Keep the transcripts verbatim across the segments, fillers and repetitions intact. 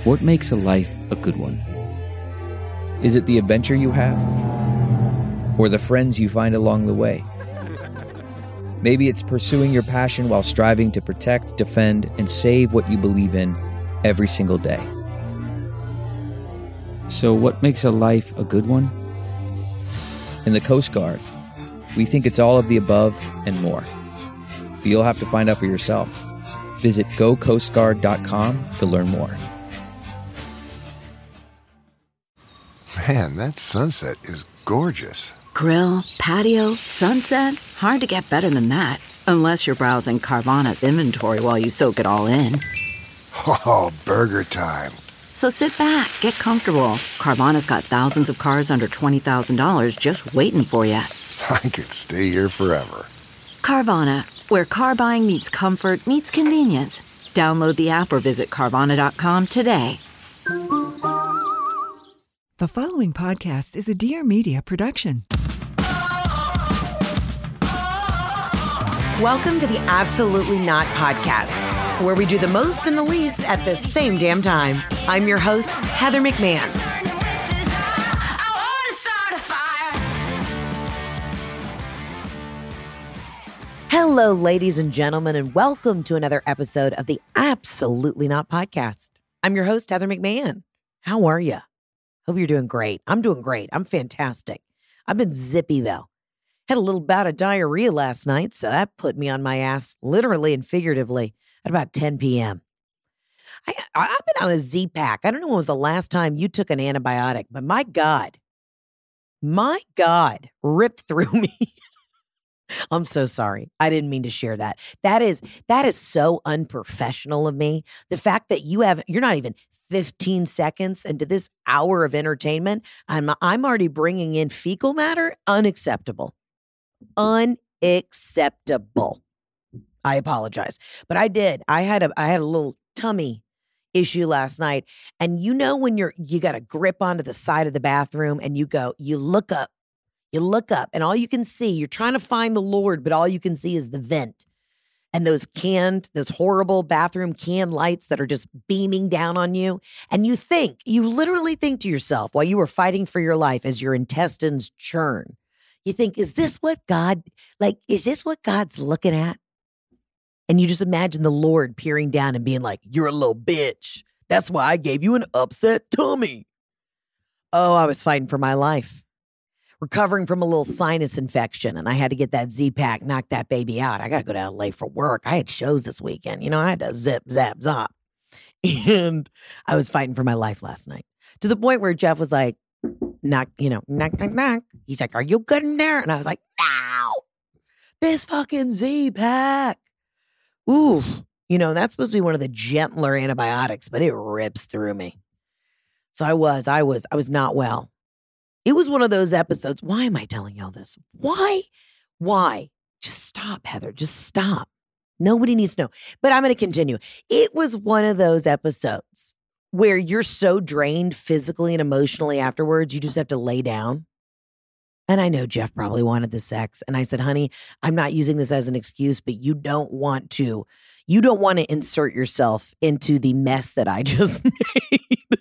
What makes a life a good one? Is it the adventure you have? Or the friends you find along the way? Maybe it's pursuing your passion while striving to protect, defend, and save what you believe in every single day. So what makes a life a good one? In the Coast Guard, we think it's all of the above and more. But you'll have to find out for yourself. Visit go coast guard dot com to learn more. Man, that sunset is gorgeous. Grill, patio, sunset. Hard to get better than that. Unless you're browsing Carvana's inventory while you soak it all in. Oh, burger time. So sit back, get comfortable. Carvana's got thousands of cars under twenty thousand dollars just waiting for you. I could stay here forever. Carvana, where car buying meets comfort meets convenience. Download the app or visit Carvana dot com today. The following podcast is a Dear Media production. Welcome to the Absolutely Not Podcast, where we do the most and the least at the same damn time. I'm your host, Heather McMahon. Hello, ladies and gentlemen, and welcome to another episode of the Absolutely Not Podcast. I'm your host, Heather McMahon. How are you? Hope you're doing great. I'm doing great. I'm fantastic. I've been zippy, though. Had a little bout of diarrhea last night, so that put me on my ass, literally and figuratively, at about ten p.m. I, I've been on a Z-Pack. I don't know when was the last time you took an antibiotic, but my God, my God, ripped through me. I'm so sorry. I didn't mean to share that. That is that is so unprofessional of me. The fact that you have, you're not even fifteen seconds into this hour of entertainment, I'm I'm already bringing in fecal matter. Unacceptable. Unacceptable. I apologize, but I did. I had a I had a little tummy issue last night, and you know when you're you got to grip onto the side of the bathroom, and you go, you look up, you look up, and all you can see, you're trying to find the Lord, but all you can see is the vent. And those canned, those horrible bathroom can lights that are just beaming down on you. And you think, you literally think to yourself while you were fighting for your life as your intestines churn, you think, is this what God, like, is this what God's looking at? And you just imagine the Lord peering down and being like, you're a little bitch. That's why I gave you an upset tummy. Oh, I was fighting for my life. Recovering from a little sinus infection, and I had to get that Z-Pack, knock that baby out. I got to go to L A for work. I had shows this weekend. You know, I had to zip, zap, zop. And I was fighting for my life last night to the point where Jeff was like, knock, you know, knock, knock, knock. He's like, are you good in there? And I was like, no, this fucking Z-Pack. Ooh, you know, that's supposed to be one of the gentler antibiotics, but it rips through me. So I was, I was, I was not well. It was one of those episodes. Why am I telling y'all this? Why? Why? Just stop, Heather. Just stop. Nobody needs to know. But I'm going to continue. It was one of those episodes where you're so drained physically and emotionally afterwards, you just have to lay down. And I know Jeff probably wanted the sex. And I said, honey, I'm not using this as an excuse, but you don't want to, you don't want to insert yourself into the mess that I just made.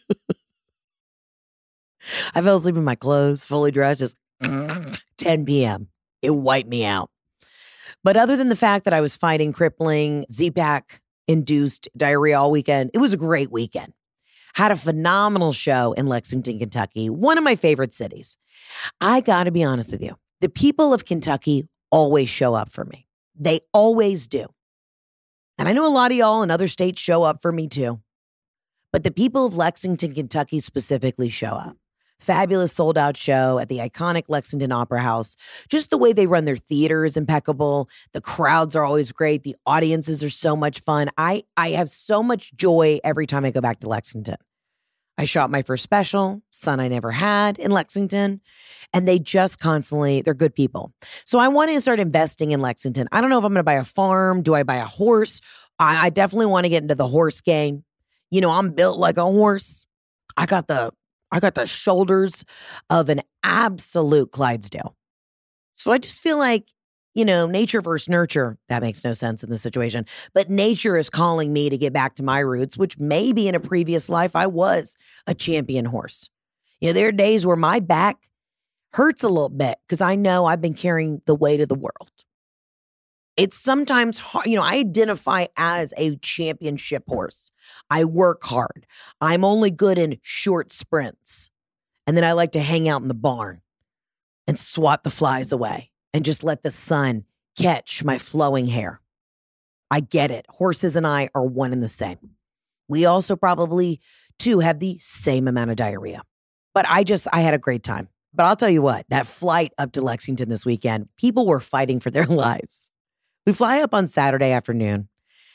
I fell asleep in my clothes, fully dressed, just ten p.m. It wiped me out. But other than the fact that I was fighting crippling Z-Pack induced diarrhea all weekend, it was a great weekend. Had a phenomenal show in Lexington, Kentucky, one of my favorite cities. I got to be honest with you. The people of Kentucky always show up for me. They always do. And I know a lot of y'all in other states show up for me too. But the people of Lexington, Kentucky specifically show up. Fabulous sold out show at the iconic Lexington Opera House. Just the way they run their theater is impeccable. The crowds are always great. The audiences are so much fun. I, I have so much joy every time I go back to Lexington. I shot my first special, Son I Never Had, in Lexington, and they just constantly, they're good people. So I want to start investing in Lexington. I don't know if I'm going to buy a farm. Do I buy a horse? I, I definitely want to get into the horse game. You know, I'm built like a horse. I got the I got the shoulders of an absolute Clydesdale. So I just feel like you know, nature versus nurture. That makes no sense in this situation. But nature is calling me to get back to my roots, which maybe in a previous life I was a champion horse. You know, there are days where my back hurts a little bit because I know I've been carrying the weight of the world. It's sometimes hard. You know, I identify as a championship horse. I work hard. I'm only good in short sprints. And then I like to hang out in the barn and swat the flies away and just let the sun catch my flowing hair. I get it. Horses and I are one and the same. We also probably, too, have the same amount of diarrhea. But I just, I had a great time. But I'll tell you what, that flight up to Lexington this weekend, people were fighting for their lives. We fly up on Saturday afternoon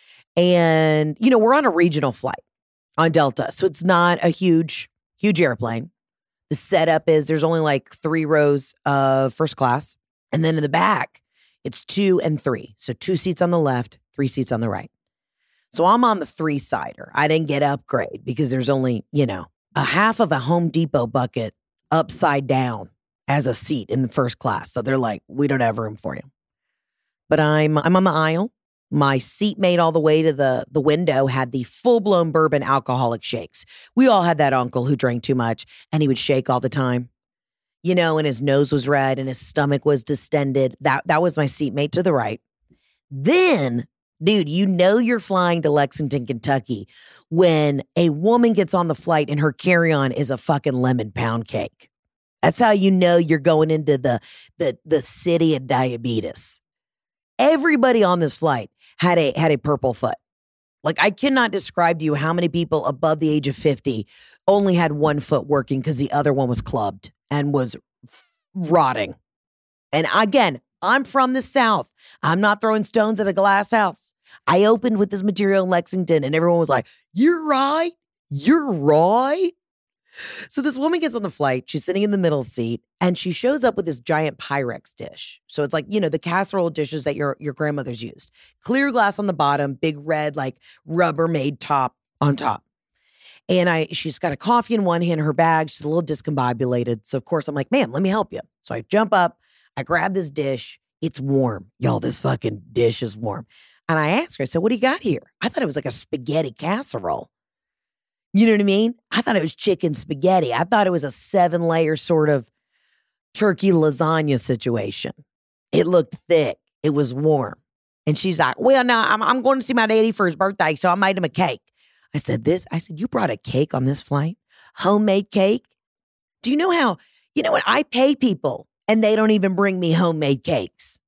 and, you know, we're on a regional flight on Delta. So it's not a huge, huge airplane. The setup is there's only like three rows of first class. And then in the back, it's two and three. So two seats on the left, three seats on the right. So I'm on the three-sider. I didn't get upgrade because there's only, you know, a half of a Home Depot bucket upside down as a seat in the first class. So they're like, we don't have room for you. But I'm I'm on the aisle. My seatmate all the way to the, the window had the full-blown bourbon alcoholic shakes. We all had that uncle who drank too much, and he would shake all the time. You know, and his nose was red, and his stomach was distended. That, that was my seatmate to the right. Then, dude, you know you're flying to Lexington, Kentucky when a woman gets on the flight and her carry-on is a fucking lemon pound cake. That's how you know you're going into the the, the city of diabetes. Everybody on this flight had a had a purple foot. Like, I cannot describe to you how many people above the age of fifty only had one foot working because the other one was clubbed and was f- rotting. And again, I'm from the South. I'm not throwing stones at a glass house. I opened with this material in Lexington and everyone was like, you're right. You're right. So this woman gets on the flight. She's sitting in the middle seat and she shows up with this giant Pyrex dish. So it's like, you know, the casserole dishes that your, your grandmother's used. Clear glass on the bottom, big red, like Rubbermaid top on top. And I, she's got a coffee in one hand, her bag. She's a little discombobulated. So of course I'm like, ma'am, let me help you. So I jump up, I grab this dish. It's warm. Y'all, this fucking dish is warm. And I asked her, I said, what do you got here? I thought it was like a spaghetti casserole. You know what I mean? I thought it was chicken spaghetti. I thought it was a seven layer sort of turkey lasagna situation. It looked thick. It was warm. And she's like, well, no, I'm, I'm going to see my daddy for his birthday. So I made him a cake. I said, this, I said, you brought a cake on this flight? Homemade cake? Do you know how, you know what? I pay people and they don't even bring me homemade cakes.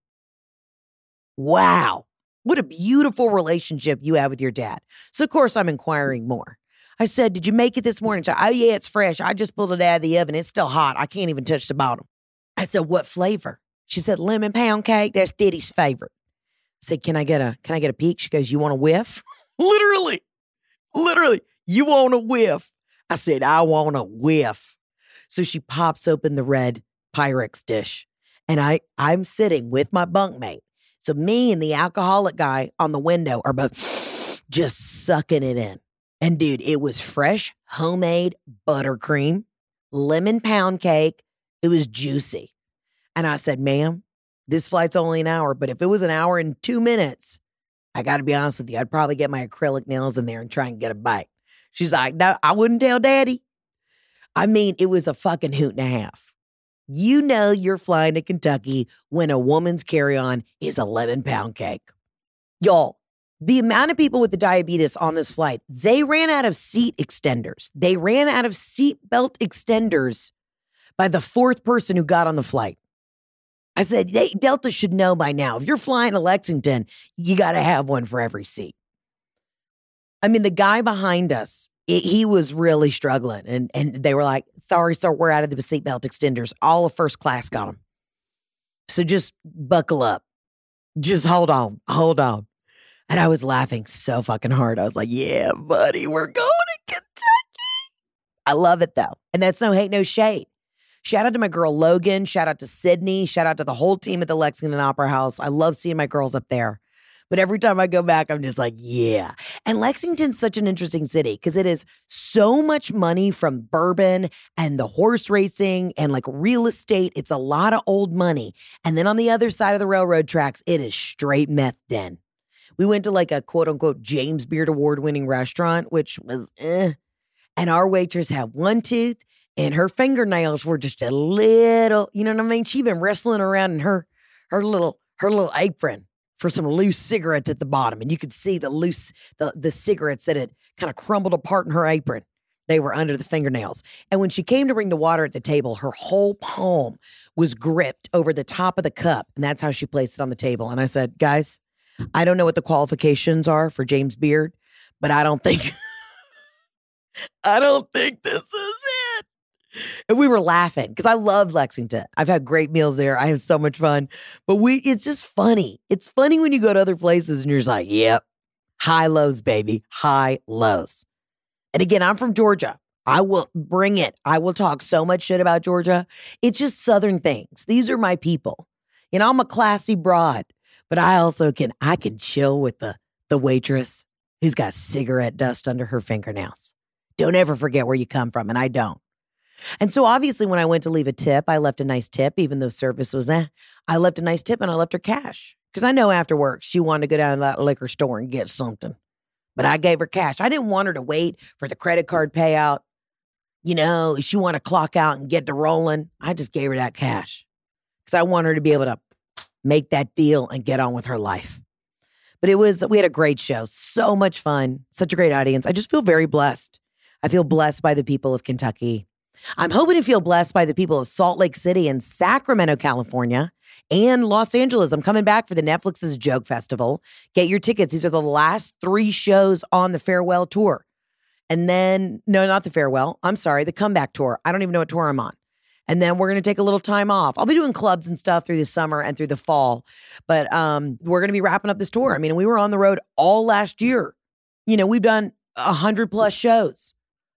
Wow. What a beautiful relationship you have with your dad. So of course I'm inquiring more. I said, did you make it this morning? She said, oh yeah, it's fresh. I just pulled it out of the oven. It's still hot. I can't even touch the bottom. I said, what flavor? She said, lemon pound cake. That's Diddy's favorite. I said, can I get a, can I get a peek? She goes, you want a whiff? Literally, literally, you want a whiff? I said, I want a whiff. So she pops open the red Pyrex dish and I, I'm sitting with my bunkmate. So me and the alcoholic guy on the window are both just sucking it in. And dude, it was fresh, homemade buttercream, lemon pound cake. It was juicy. And I said, ma'am, this flight's only an hour, but if it was an hour and two minutes, I got to be honest with you, I'd probably get my acrylic nails in there and try and get a bite. She's like, no, I wouldn't tell daddy. I mean, it was a fucking hoot and a half. You know you're flying to Kentucky when a woman's carry-on is a lemon pound cake. Y'all, the amount of people with the diabetes on this flight, they ran out of seat extenders. They ran out of seat belt extenders by the fourth person who got on the flight. I said, they, Delta should know by now. If you're flying to Lexington, you got to have one for every seat. I mean, the guy behind us, it, he was really struggling. And, and they were like, sorry, sir, we're out of the seatbelt extenders. All of first class got them. So just buckle up. Just hold on. Hold on. And I was laughing so fucking hard. I was like, yeah, buddy, we're going to Kentucky. I love it, though. And that's no hate, no shade. Shout out to my girl, Logan. Shout out to Sydney. Shout out to the whole team at the Lexington Opera House. I love seeing my girls up there. But every time I go back, I'm just like, yeah. And Lexington's such an interesting city because it is so much money from bourbon and the horse racing and like real estate. It's a lot of old money. And then on the other side of the railroad tracks, it is straight meth den. We went to like a quote unquote James Beard award winning restaurant, which was eh. And our waitress had one tooth and her fingernails were just a little, you know what I mean? She'd been wrestling around in her, her little, her little apron for some loose cigarettes at the bottom. And you could see the loose, the, the cigarettes that had kind of crumbled apart in her apron. They were under the fingernails. And when she came to bring the water at the table, her whole palm was gripped over the top of the cup. And that's how she placed it on the table. And I said, guys, I don't know what the qualifications are for James Beard, but I don't think, I don't think this is it. And we were laughing because I love Lexington. I've had great meals there. I have so much fun. But we, it's just funny. It's funny when you go to other places and you're just like, yep, high lows, baby, high lows. And again, I'm from Georgia. I will bring it. I will talk so much shit about Georgia. It's just Southern things. These are my people. You know, I'm a classy broad. But I also can, I can chill with the, the waitress who's got cigarette dust under her fingernails. Don't ever forget where you come from, and I don't. And so obviously when I went to leave a tip, I left a nice tip, even though service was eh. I left a nice tip and I left her cash. Because I know after work, she wanted to go down to that liquor store and get something. But I gave her cash. I didn't want her to wait for the credit card payout. You know, if she wanted to clock out and get to rolling, I just gave her that cash. Because I want her to be able to make that deal and get on with her life. But it was, we had a great show. So much fun. Such a great audience. I just feel very blessed. I feel blessed by the people of Kentucky. I'm hoping to feel blessed by the people of Salt Lake City and Sacramento, California, and Los Angeles. I'm coming back for the Netflix's Joke Festival. Get your tickets. These are the last three shows on the farewell tour. And then, no, not the farewell. I'm sorry, the comeback tour. I don't even know what tour I'm on. And then we're going to take a little time off. I'll be doing clubs and stuff through the summer and through the fall. But um, we're going to be wrapping up this tour. I mean, we were on the road all last year. You know, we've done one hundred plus shows.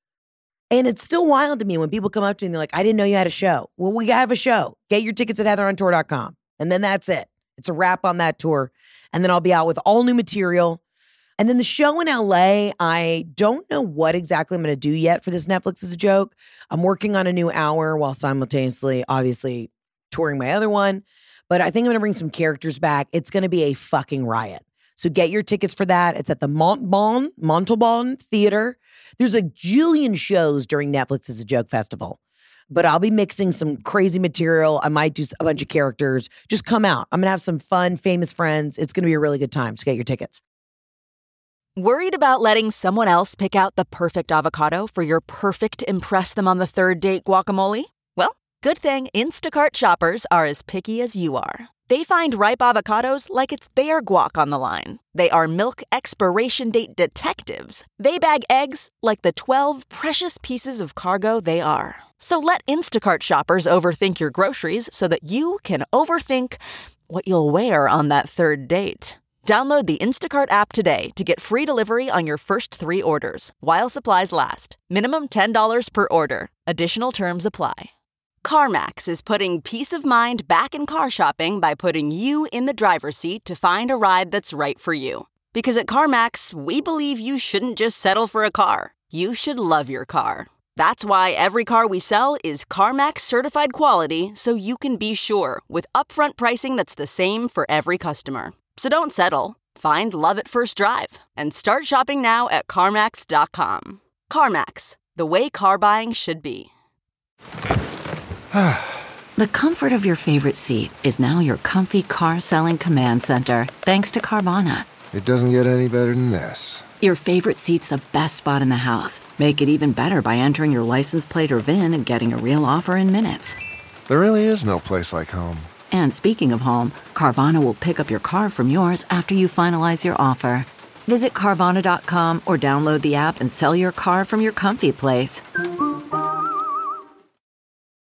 And it's still wild to me when people come up to me and they're like, I didn't know you had a show. Well, we have a show. Get your tickets at heather on tour dot com. And then that's it. It's a wrap on that tour. And then I'll be out with all new material. And then the show in L A, I don't know what exactly I'm going to do yet for this Netflix is a Joke. I'm working on a new hour while simultaneously, obviously, touring my other one. But I think I'm going to bring some characters back. It's going to be a fucking riot. So get your tickets for that. It's at the Montalban, Montalban Theater. There's a jillion shows during Netflix is a Joke Festival. But I'll be mixing some crazy material. I might do a bunch of characters. Just come out. I'm going to have some fun, famous friends. It's going to be a really good time. So get your tickets. Worried about letting someone else pick out the perfect avocado for your perfect impress them on the third date guacamole? Well, good thing Instacart shoppers are as picky as you are. They find ripe avocados like it's their guac on the line. They are milk expiration date detectives. They bag eggs like the twelve precious pieces of cargo they are. So let Instacart shoppers overthink your groceries so that you can overthink what you'll wear on that third date. Download the Instacart app today to get free delivery on your first three orders, while supplies last. Minimum ten dollars per order. Additional terms apply. CarMax is putting peace of mind back in car shopping by putting you in the driver's seat to find a ride that's right for you. Because at CarMax, we believe you shouldn't just settle for a car. You should love your car. That's why every car we sell is CarMax certified quality, so you can be sure with upfront pricing that's the same for every customer. So don't settle. Find love at first drive and start shopping now at CarMax dot com. CarMax, the way car buying should be. The comfort of your favorite seat is now your comfy car selling command center, thanks to Carvana. It doesn't get any better than this. Your favorite seat's the best spot in the house. Make it even better by entering your license plate or V I N and getting a real offer in minutes. There really is no place like home. And speaking of home, Carvana will pick up your car from yours after you finalize your offer. Visit Carvana dot com or download the app and sell your car from your comfy place.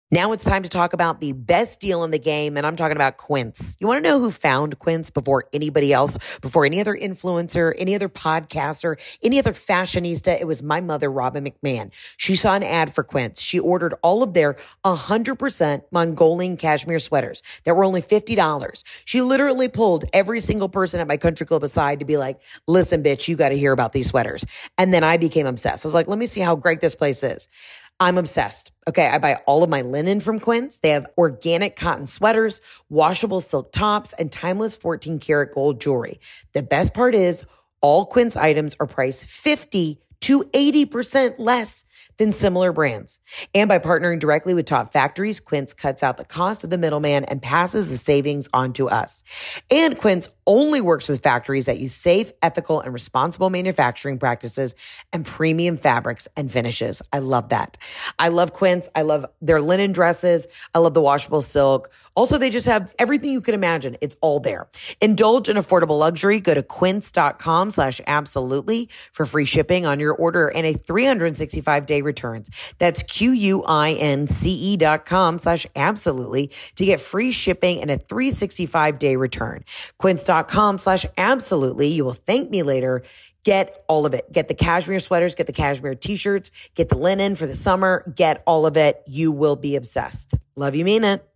Now it's time to talk about the best deal in the game, and I'm talking about Quince. You want to know who found Quince before anybody else, before any other influencer, any other podcaster, any other fashionista? It was my mother, Robin McMahon. She saw an ad for Quince. She ordered all of their one hundred percent Mongolian cashmere sweaters that were only fifty dollars. She literally pulled every single person at my country club aside to be like, listen, bitch, you got to hear about these sweaters. And then I became obsessed. I was like, let me see how great this place is. I'm obsessed. Okay, I buy all of my linen from Quince. They have organic cotton sweaters, washable silk tops, and timeless fourteen karat gold jewelry. The best part is all Quince items are priced fifty to eighty percent less than similar brands. And by partnering directly with top factories, Quince cuts out the cost of the middleman and passes the savings on to us. And Quince only works with factories that use safe, ethical, and responsible manufacturing practices and premium fabrics and finishes. I love that. I love Quince. I love their linen dresses. I love the washable silk. Also, they just have everything you can imagine. It's all there. Indulge in affordable luxury. Go to quince.com slash absolutely for free shipping on your order and a three hundred sixty-five day returns. That's Q-U-I-N-C-E dot com slash absolutely to get free shipping and a three hundred sixty-five day return. Quince.com slash absolutely. You will thank me later. Get all of it. Get the cashmere sweaters, get the cashmere t-shirts, get the linen for the summer, get all of it. You will be obsessed. Love you, mean it.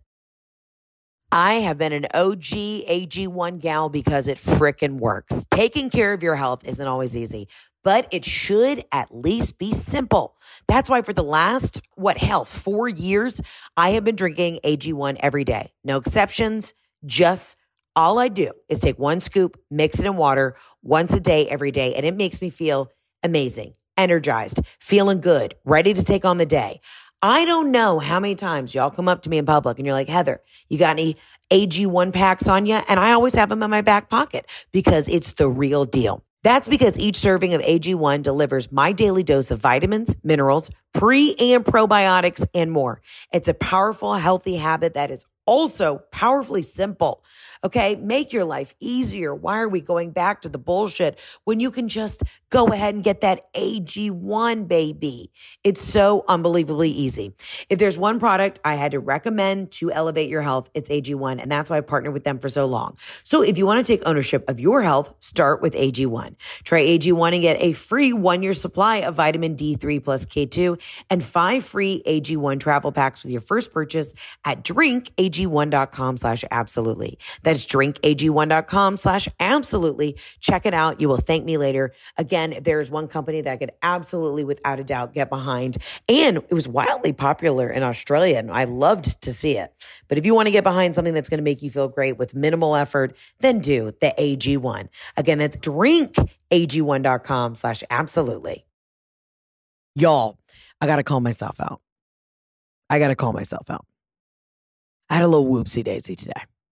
I have been an O G A G one gal because it frickin' works. Taking care of your health isn't always easy, but it should at least be simple. That's why for the last, what, hell, four years, I have been drinking A G one every day. No exceptions, just all I do is take one scoop, mix it in water once a day, every day, and it makes me feel amazing, energized, feeling good, ready to take on the day. I don't know how many times y'all come up to me in public and you're like, Heather, you got any A G one packs on you? And I always have them in my back pocket because it's the real deal. That's because each serving of A G one delivers my daily dose of vitamins, minerals, pre and probiotics, and more. It's a powerful, healthy habit that is also powerfully simple. Okay, make your life easier. Why are we going back to the bullshit when you can just go ahead and get that A G one, baby? It's so unbelievably easy. If there's one product I had to recommend to elevate your health, it's A G one, and that's why I've partnered with them for so long. So if you want to take ownership of your health, start with A G one. Try A G one and get a free one-year supply of vitamin D three plus K two and five free A G one travel packs with your first purchase at drinkag1.com slash absolutely. That's drinkag1.com slash absolutely. Check it out. You will thank me later. Again, if there is one company that I could absolutely, without a doubt, get behind, and it was wildly popular in Australia, and I loved to see it. But if you want to get behind something that's going to make you feel great with minimal effort, then do the A G one. Again, that's drinkag1.com slash absolutely. Y'all, I got to call myself out. I got to call myself out. I had a little whoopsie daisy today.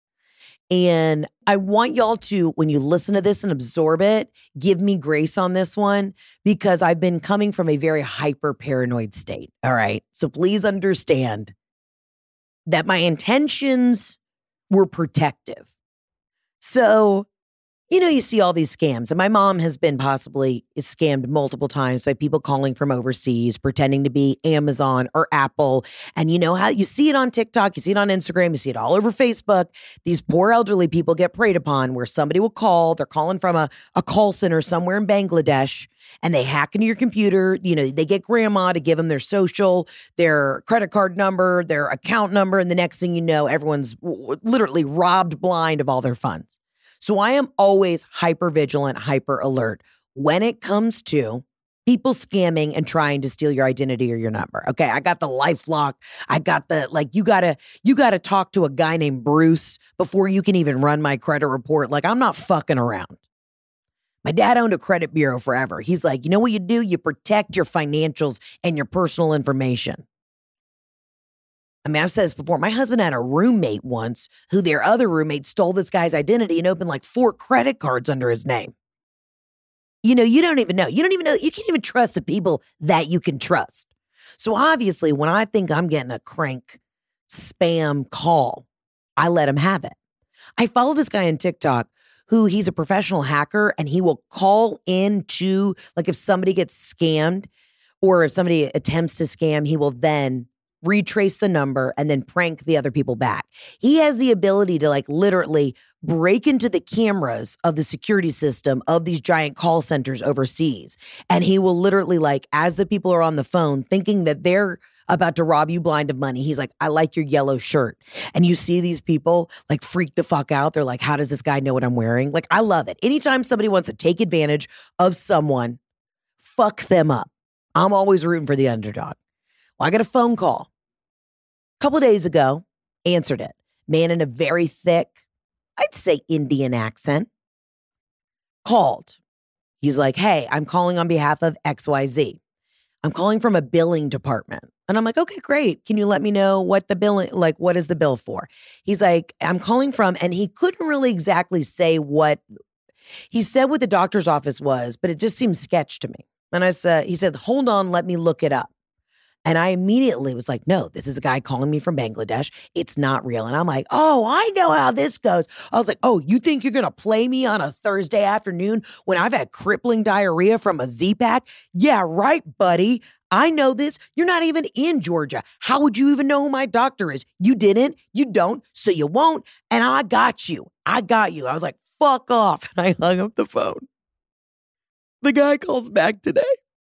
And I want y'all to, when you listen to this and absorb it, give me grace on this one because I've been coming from a very hyper paranoid state. All right. So please understand that my intentions were protective. So, you know, you see all these scams, and my mom has been possibly scammed multiple times by people calling from overseas, pretending to be Amazon or Apple. And you know how you see it on TikTok, you see it on Instagram, you see it all over Facebook. These poor elderly people get preyed upon where somebody will call, they're calling from a, a call center somewhere in Bangladesh, and they hack into your computer. You know, they get grandma to give them their social, their credit card number, their account number. And the next thing you know, everyone's w- literally robbed blind of all their funds. So I am always hyper vigilant, hyper alert when it comes to people scamming and trying to steal your identity or your number. Okay, I got the LifeLock. I got the, like, you gotta, you gotta talk to a guy named Bruce before you can even run my credit report. Like, I'm not fucking around. My dad owned a credit bureau forever. He's like, you know what you do? You protect your financials and your personal information. I mean, I've said this before. My husband had a roommate once who their other roommate stole this guy's identity and opened like four credit cards under his name. You know, you don't even know. You don't even know. You can't even trust the people that you can trust. So obviously, when I think I'm getting a crank spam call, I let him have it. I follow this guy on TikTok who he's a professional hacker, and he will call into, like, if somebody gets scammed or if somebody attempts to scam, he will then retrace the number, and then prank the other people back. He has the ability to like literally break into the cameras of the security system of these giant call centers overseas. And he will literally like, as the people are on the phone thinking that they're about to rob you blind of money, he's like, I like your yellow shirt. And you see these people like freak the fuck out. They're like, how does this guy know what I'm wearing? Like, I love it. Anytime somebody wants to take advantage of someone, fuck them up. I'm always rooting for the underdog. Well, I got a phone call a couple of days ago, answered it. Man in a very thick, I'd say Indian accent, called. He's like, hey, I'm calling on behalf of X Y Z. I'm calling from a billing department. And I'm like, okay, great. Can you let me know what the billing, like, what is the bill for? He's like, I'm calling from, and he couldn't really exactly say what, he said what the doctor's office was, but it just seemed sketch to me. And I said, he said, hold on, let me look it up. And I immediately was like, no, this is a guy calling me from Bangladesh. It's not real. And I'm like, oh, I know how this goes. I was like, oh, you think you're going to play me on a Thursday afternoon when I've had crippling diarrhea from a Z-Pack? Yeah, right, buddy. I know this. You're not even in Georgia. How would you even know who my doctor is? You didn't. You don't. So you won't. And I got you. I got you. I was like, fuck off. And I hung up the phone. The guy calls back today.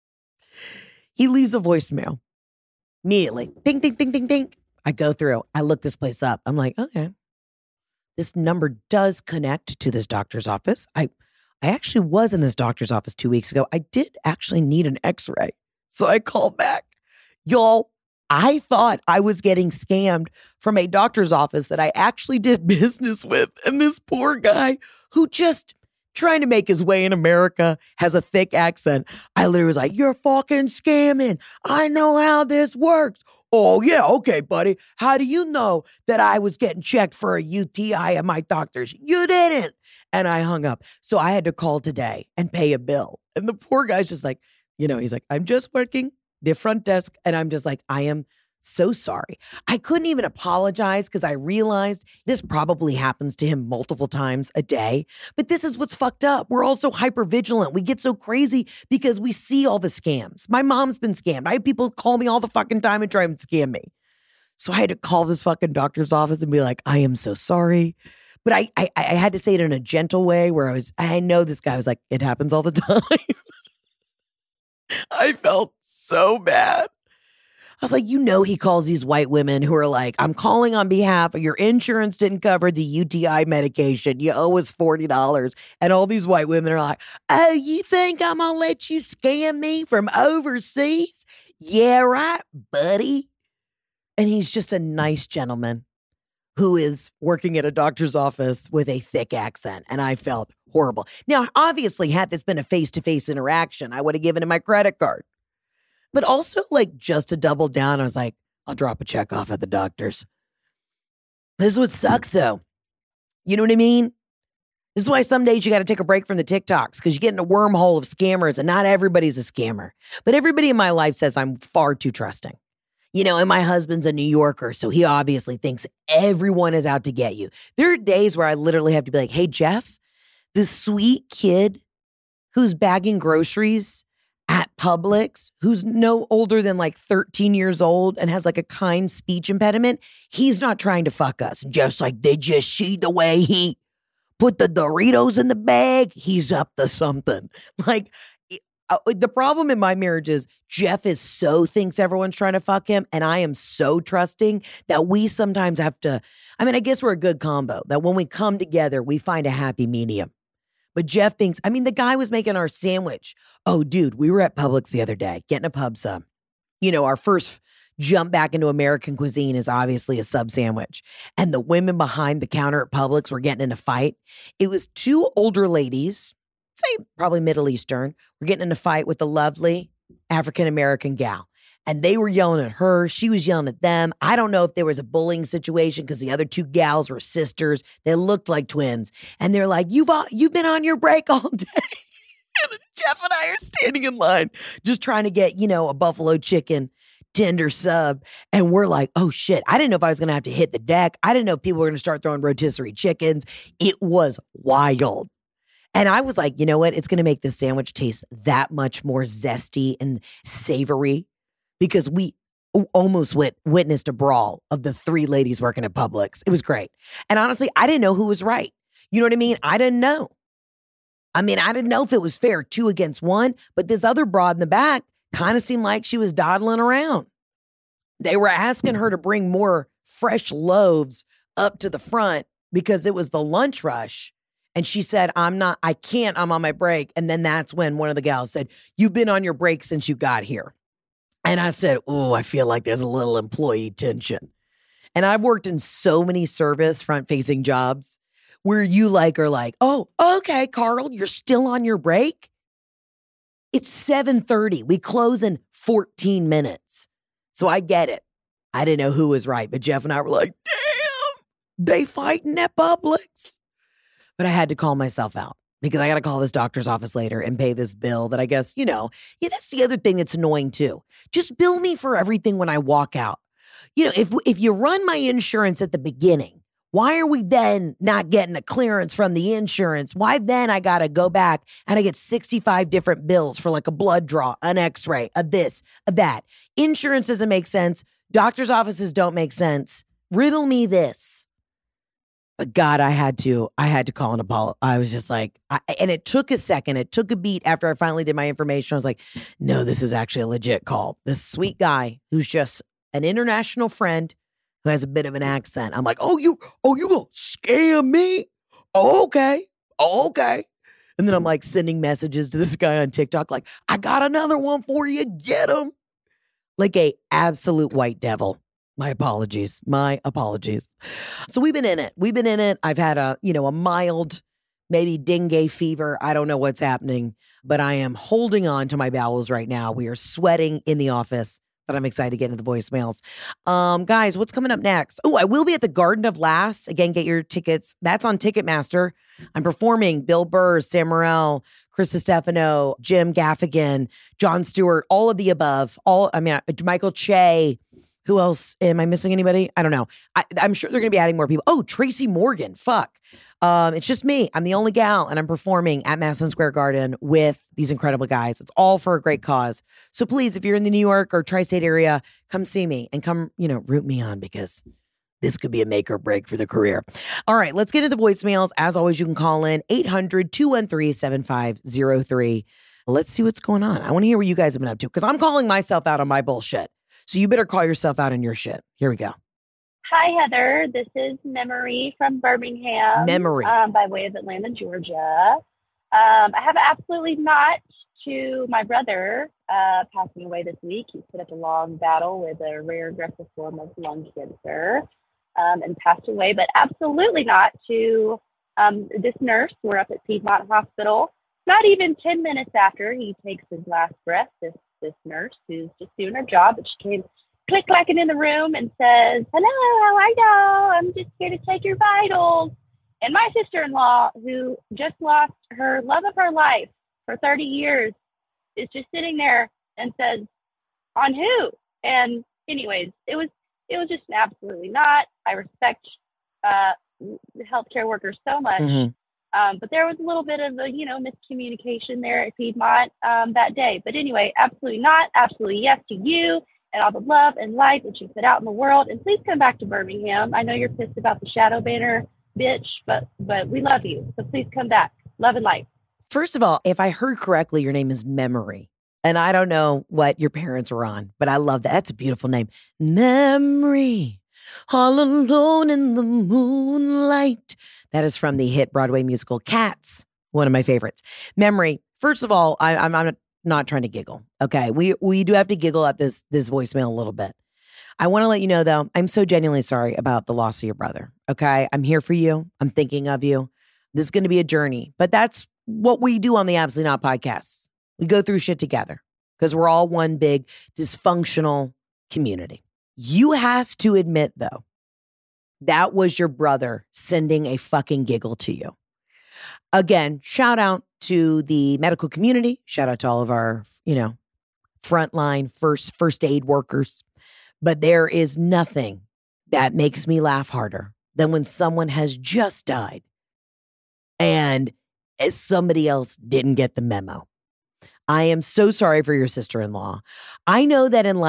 He leaves a voicemail. Immediately, ding, ding, ding, ding, ding. I go through. I look this place up. I'm like, okay, this number does connect to this doctor's office. I, I actually was in this doctor's office two weeks ago. I did actually need an x-ray. So I called back. Y'all, I thought I was getting scammed from a doctor's office that I actually did business with. And this poor guy who just trying to make his way in America has a thick accent. I literally was like, you're fucking scamming. I know how this works. Oh, yeah. Okay, buddy. How do you know that I was getting checked for a U T I at my doctor's? You didn't. And I hung up. So I had to call today and pay a bill. And the poor guy's just like, you know, he's like, I'm just working the front desk. And I'm just like, I am so sorry. I couldn't even apologize because I realized this probably happens to him multiple times a day. But this is what's fucked up. We're all so hyper vigilant. We get so crazy because we see all the scams. My mom's been scammed. I have people call me all the fucking time and try and scam me. So I had to call this fucking doctor's office and be like, I am so sorry. But I, I, I had to say it in a gentle way where I was, I know this guy was like, it happens all the time. I felt so bad. I was like, you know, he calls these white women who are like, I'm calling on behalf of your insurance didn't cover the U T I medication. You owe us forty dollars. And all these white women are like, oh, you think I'm going to let you scam me from overseas? Yeah, right, buddy. And he's just a nice gentleman who is working at a doctor's office with a thick accent. And I felt horrible. Now, obviously, had this been a face-to-face interaction, I would have given him my credit card. But also, like, just to double down, I was like, I'll drop a check off at the doctor's. This is what sucks, though. You know what I mean? This is why some days you got to take a break from the TikToks because you get in a wormhole of scammers, and not everybody's a scammer. But everybody in my life says I'm far too trusting. You know, and my husband's a New Yorker, so he obviously thinks everyone is out to get you. There are days where I literally have to be like, hey, Jeff, this sweet kid who's bagging groceries at Publix, who's no older than like thirteen years old and has like a kind speech impediment, he's not trying to fuck us. Just like, did you see the way he put the Doritos in the bag? He's up to something. Like, uh, the problem in my marriage is Jeff is so thinks everyone's trying to fuck him, and I am so trusting that we sometimes have to, I mean, I guess we're a good combo, that when we come together, we find a happy medium. But Jeff thinks, I mean, the guy was making our sandwich. Oh, dude, we were at Publix the other day, getting a pub sub. You know, our first jump back into American cuisine is obviously a sub sandwich. And the women behind the counter at Publix were getting in a fight. It was two older ladies, say probably Middle Eastern, were getting in a fight with the lovely African-American gal. And they were yelling at her. She was yelling at them. I don't know if there was a bullying situation because the other two gals were sisters. They looked like twins. And they're like, you've, all, you've been on your break all day. And Jeff and I are standing in line just trying to get, you know, a buffalo chicken tender sub. And we're like, oh, shit. I didn't know if I was going to have to hit the deck. I didn't know if people were going to start throwing rotisserie chickens. It was wild. And I was like, you know what? It's going to make this sandwich taste that much more zesty and savory. Because we almost wit- witnessed a brawl of the three ladies working at Publix. It was great. And honestly, I didn't know who was right. You know what I mean? I didn't know. I mean, I didn't know if it was fair, two against one, but this other broad in the back kind of seemed like she was dawdling around. They were asking her to bring more fresh loaves up to the front because it was the lunch rush. And she said, I'm not, I can't, I'm on my break. And then that's when one of the gals said, you've been on your break since you got here. And I said, oh, I feel like there's a little employee tension. And I've worked in so many service front-facing jobs where you like are like, oh, okay, Carl, you're still on your break? It's seven thirty. We close in fourteen minutes. So I get it. I didn't know who was right, but Jeff and I were like, damn, they fighting at Publix. But I had to call myself out because I got to call this doctor's office later and pay this bill that I guess, you know, yeah, that's the other thing that's annoying too. Just bill me for everything when I walk out. You know, if if you run my insurance at the beginning, why are we then not getting a clearance from the insurance? Why then I got to go back and I get sixty-five different bills for like a blood draw, an x-ray, a this, a that. Insurance doesn't make sense. Doctor's offices don't make sense. Riddle me this. But God, I had to, I had to call an apology. I was just like, I, and it took a second. It took a beat after I finally did my information. I was like, no, this is actually a legit call. This sweet guy who's just an international friend who has a bit of an accent. I'm like, oh, you, oh, you gonna scam me? Oh, okay. Oh, okay. And then I'm like sending messages to this guy on TikTok, like, I got another one for you. Get him. Like a absolute white devil. My apologies. My apologies. So we've been in it. We've been in it. I've had a, you know, a mild, maybe dengue fever. I don't know what's happening, but I am holding on to my bowels right now. We are sweating in the office, but I'm excited to get into the voicemails. Um, guys, what's coming up next? Oh, I will be at the Garden of Laughs. Again, get your tickets. That's on Ticketmaster. I'm performing Bill Burr, Sam Morril, Chris Stefano, Jim Gaffigan, Jon Stewart, all of the above. All, I mean, Michael Che. Who else? Am I missing anybody? I don't know. I, I'm sure they're going to be adding more people. Oh, Tracy Morgan. Fuck. Um, it's just me. I'm the only gal, and I'm performing at Madison Square Garden with these incredible guys. It's all for a great cause. So please, if you're in the New York or tri-state area, come see me and come, you know, root me on because this could be a make or break for the career. All right, let's get into the voicemails. As always, you can call in eight hundred, two one three, seven five zero three. Let's see what's going on. I want to hear what you guys have been up to because I'm calling myself out on my bullshit. So you better call yourself out on your shit. Here we go. Hi, Heather. This is Memory from Birmingham. Memory. Um, by way of Atlanta, Georgia. Um, I have absolutely not to my brother uh, passing away this week. He put up a long battle with a rare aggressive form of lung cancer um, and passed away, but absolutely not to um, this nurse. We're up at Piedmont Hospital. Not even ten minutes after he takes his last breath, this this nurse who's just doing her job, but she came click-clacking in the room and says, hello, how are y'all? I'm just here to take your vitals. And my sister-in-law, who just lost her love of her life for thirty years, is just sitting there and says, on who? And anyways, it was it was just absolutely not. I respect uh, healthcare workers so much. Mm-hmm. Um, but there was a little bit of a, you know, miscommunication there at Piedmont um, that day. But anyway, absolutely not. Absolutely yes to you and all the love and light that you put out in the world. And please come back to Birmingham. I know you're pissed about the shadow banner, bitch, but but we love you. So please come back. Love and light. First of all, if I heard correctly, your name is Memory. And I don't know what your parents were on, but I love that. That's a beautiful name. Memory, all alone in the moonlight. That is from the hit Broadway musical Cats, one of my favorites. Memory, first of all, I, I'm, I'm not trying to giggle, okay? We we do have to giggle at this, this voicemail a little bit. I want to let you know, though, I'm so genuinely sorry about the loss of your brother, okay? I'm here for you. I'm thinking of you. This is going to be a journey, but that's what we do on the Absolutely Not podcast. We go through shit together because we're all one big dysfunctional community. You have to admit, though, that was your brother sending a fucking giggle to you. Again, shout out to the medical community. Shout out to all of our, you know, frontline first first aid workers. But there is nothing that makes me laugh harder than when someone has just died and somebody else didn't get the memo. I am so sorry for your sister-in-law. I know that in like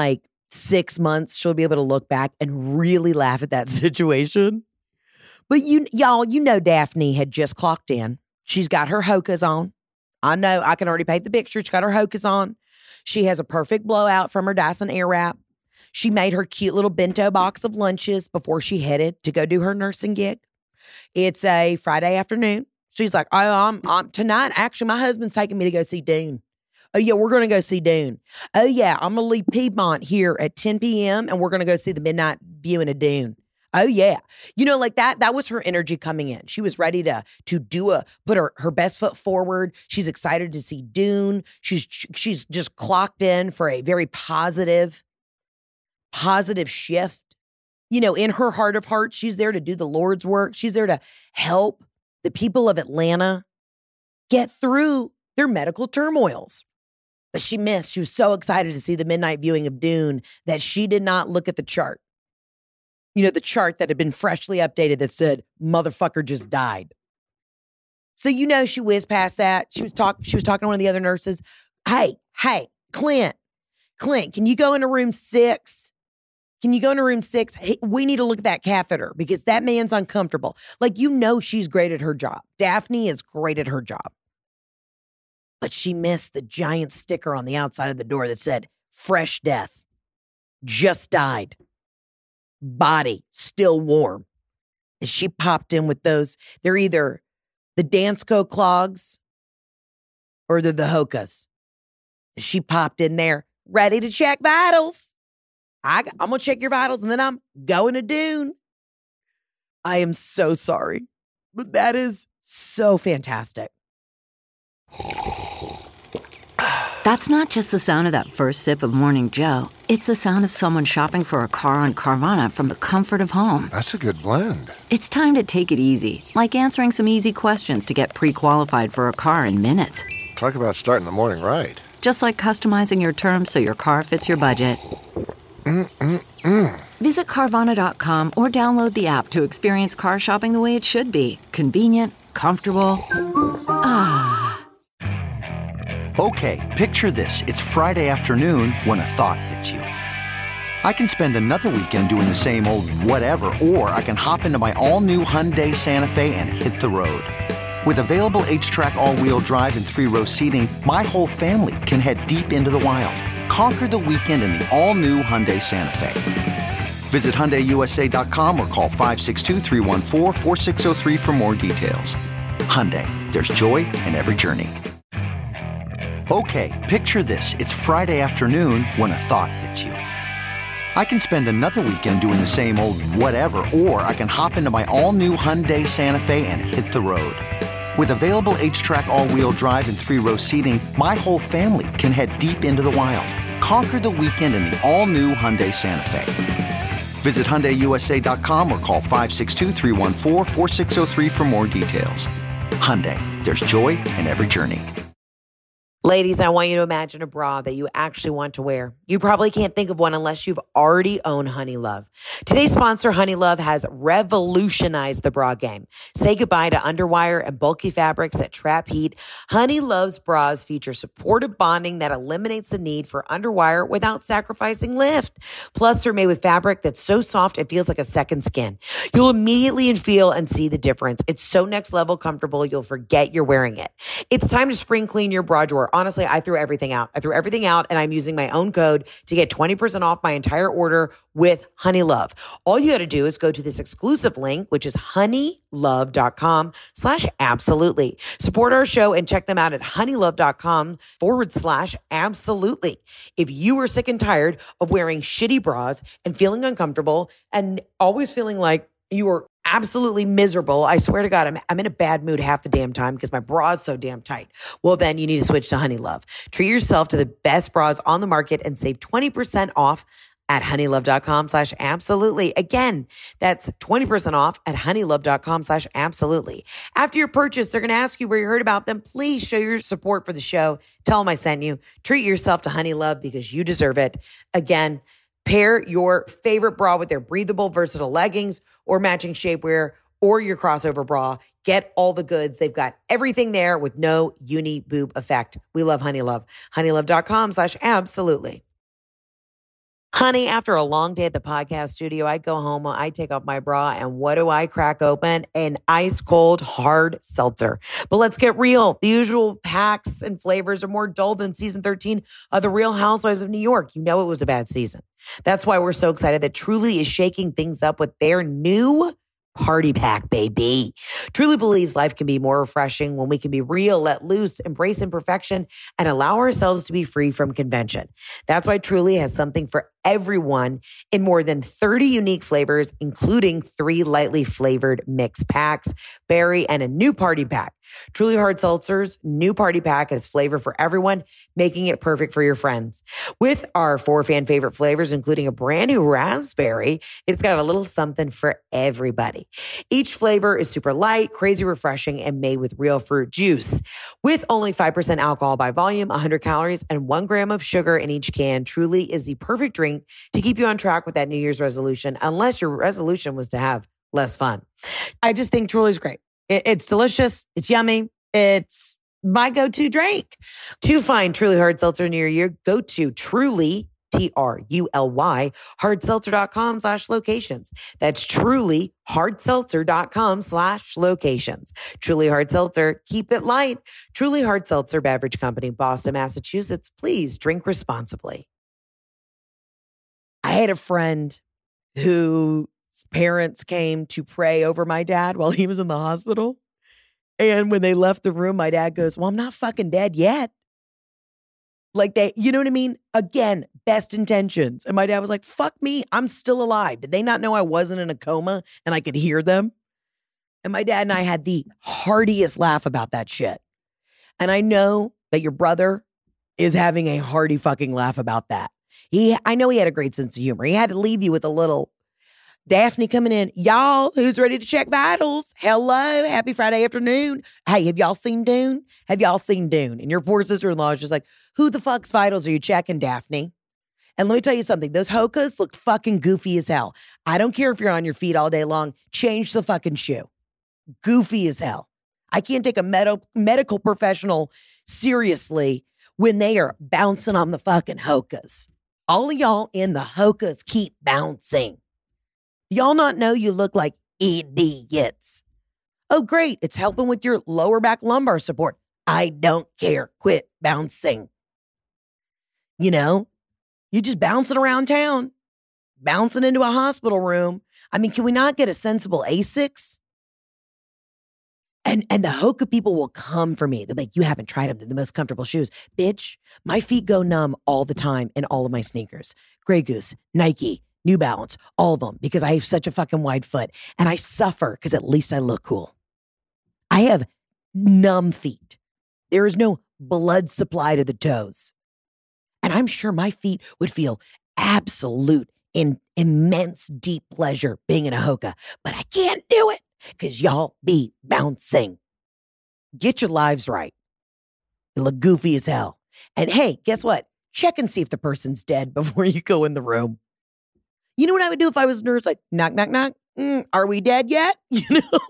six months, she'll be able to look back and really laugh at that situation. But you, y'all, you know Daphne had just clocked in. She's got her Hokas on. I know, I can already paint the picture. She's got her Hokas on. She has a perfect blowout from her Dyson Airwrap. She made her cute little bento box of lunches before she headed to go do her nursing gig. It's a Friday afternoon. She's like, oh, I'm, I'm tonight, actually, my husband's taking me to go see Dune. Oh, yeah, we're going to go see Dune. Oh, yeah, I'm going to leave Piedmont here at ten p.m. and we're going to go see the midnight viewing of Dune. Oh, yeah. You know, like that, that was her energy coming in. She was ready to, to do a, put her, her best foot forward. She's excited to see Dune. She's, she's just clocked in for a very positive, positive shift. You know, in her heart of hearts, she's there to do the Lord's work. She's there to help the people of Atlanta get through their medical turmoils. But she missed. She was so excited to see the midnight viewing of Dune that she did not look at the chart. You know, the chart that had been freshly updated that said, motherfucker just died. So, you know, she whizzed past that. She was talking, she was talking to one of the other nurses. Hey, hey, Clint, Clint, can you go into room six? Can you go into room six? Hey, we need to look at that catheter because that man's uncomfortable. Like, you know, she's great at her job. Daphne is great at her job. But she missed the giant sticker on the outside of the door that said, fresh death, just died. Body still warm. And she popped in with those. They're either the Dansko clogs or they're the Hokas. She popped in there ready to check vitals. I, I'm going to check your vitals and then I'm going to Dune. I am so sorry, but that is so fantastic. That's not just the sound of that first sip of Morning Joe. It's the sound of someone shopping for a car on Carvana from the comfort of home. That's a good blend. It's time to take it easy, like answering some easy questions to get pre-qualified for a car in minutes. Talk about starting the morning right. Just like customizing your terms so your car fits your budget. Mm-mm-mm. Visit Carvana dot com or download the app to experience car shopping the way it should be. Convenient, comfortable. Ah. Okay, picture this. It's Friday afternoon when a thought hits you. I can spend another weekend doing the same old whatever, or I can hop into my all-new Hyundai Santa Fe and hit the road. With available H-Track all-wheel drive and three-row seating, my whole family can head deep into the wild. Conquer the weekend in the all-new Hyundai Santa Fe. Visit Hyundai U S A dot com or call five six two, three one four, four six zero three for more details. Hyundai, there's joy in every journey. Okay, picture this. It's Friday afternoon when a thought hits you. I can spend another weekend doing the same old whatever, or I can hop into my all-new Hyundai Santa Fe and hit the road. With available H-Track all-wheel drive and three-row seating, my whole family can head deep into the wild. Conquer the weekend in the all-new Hyundai Santa Fe. Visit Hyundai U S A dot com or call five six two, three one four, four six zero three for more details. Hyundai, there's joy in every journey. Ladies, I want you to imagine a bra that you actually want to wear. You probably can't think of one unless you've already owned Honeylove. Today's sponsor, Honeylove, has revolutionized the bra game. Say goodbye to underwire and bulky fabrics that trap heat. Honeylove's bras feature supportive bonding that eliminates the need for underwire without sacrificing lift. Plus, they're made with fabric that's so soft it feels like a second skin. You'll immediately feel and see the difference. It's so next level comfortable, you'll forget you're wearing it. It's time to spring clean your bra drawer. Honestly, I threw everything out. I threw everything out and I'm using my own code to get twenty percent off my entire order with Honeylove. All you got to do is go to this exclusive link, which is honeylove.com slash absolutely. Support our show and check them out at honeylove.com forward slash absolutely. If you are sick and tired of wearing shitty bras and feeling uncomfortable and always feeling like you are absolutely miserable. I swear to God, I'm, I'm in a bad mood half the damn time because my bra is so damn tight. Well, then you need to switch to Honeylove. Treat yourself to the best bras on the market and save twenty percent off at honeylove.com slash absolutely. Again, that's twenty percent off at honeylove.com slash absolutely. After your purchase, they're going to ask you where you heard about them. Please show your support for the show. Tell them I sent you. Treat yourself to Honeylove because you deserve it. Again, pair your favorite bra with their breathable, versatile leggings or matching shapewear or your crossover bra. Get all the goods. They've got everything there with no uni boob effect. We love Honeylove. Honeylove.com slash absolutely. Honey, after a long day at the podcast studio, I go home, I take off my bra, and what do I crack open? An ice cold hard seltzer. But let's get real. The usual packs and flavors are more dull than season thirteen of The Real Housewives of New York. You know it was a bad season. That's why we're so excited that Truly is shaking things up with their new party pack, baby. Truly believes life can be more refreshing when we can be real, let loose, embrace imperfection, and allow ourselves to be free from convention. That's why Truly has something for everyone in more than thirty unique flavors, including three lightly flavored mix packs, berry, and a new party pack. Truly Hard Seltzer's new party pack has flavor for everyone, making it perfect for your friends. With our four fan favorite flavors, including a brand new raspberry, it's got a little something for everybody. Each flavor is super light, crazy refreshing, and made with real fruit juice. With only five percent alcohol by volume, one hundred calories, and one gram of sugar in each can, Truly is the perfect drink to keep you on track with that New Year's resolution, unless your resolution was to have less fun. I just think Truly's great. It's delicious. It's yummy. It's my go-to drink. To find Truly Hard Seltzer near you, go to Truly, T R U L Y, hardseltzer.com slash locations. That's Truly hardseltzer.com slash locations. Truly Hard Seltzer. Keep it light. Truly Hard Seltzer Beverage Company, Boston, Massachusetts. Please drink responsibly. I had a friend who parents came to pray over my dad while he was in the hospital. And when they left the room, my dad goes, well, I'm not fucking dead yet. Like they, you know what I mean? Again, best intentions. And my dad was like, fuck me, I'm still alive. Did they not know I wasn't in a coma and I could hear them? And my dad and I had the heartiest laugh about that shit. And I know that your brother is having a hearty fucking laugh about that. He, I know he had a great sense of humor. He had to leave you with a little Daphne coming in. Y'all, who's ready to check vitals? Hello, happy Friday afternoon. Hey, have y'all seen Dune? Have y'all seen Dune? And your poor sister-in-law is just like, who the fuck's vitals are you checking, Daphne? And let me tell you something. Those Hokas look fucking goofy as hell. I don't care if you're on your feet all day long. Change the fucking shoe. Goofy as hell. I can't take a med- medical professional seriously when they are bouncing on the fucking Hokas. All of y'all in the Hokas keep bouncing. Y'all not know you look like idiots. Oh, great. It's helping with your lower back lumbar support. I don't care. Quit bouncing. You know, you're just bouncing around town, bouncing into a hospital room. I mean, can we not get a sensible Asics? And and the Hoka people will come for me. They're like, you haven't tried them. They're the most comfortable shoes. Bitch, my feet go numb all the time in all of my sneakers. Grey Goose, Nike, New Balance, all of them, because I have such a fucking wide foot. And I suffer because at least I look cool. I have numb feet. There is no blood supply to the toes. And I'm sure my feet would feel absolute in immense deep pleasure being in a Hoka. But I can't do it because y'all be bouncing. Get your lives right. You look goofy as hell. And hey, guess what? Check and see if the person's dead before you go in the room. You know what I would do if I was a nurse? Like, knock, knock, knock. Mm, are we dead yet? You know?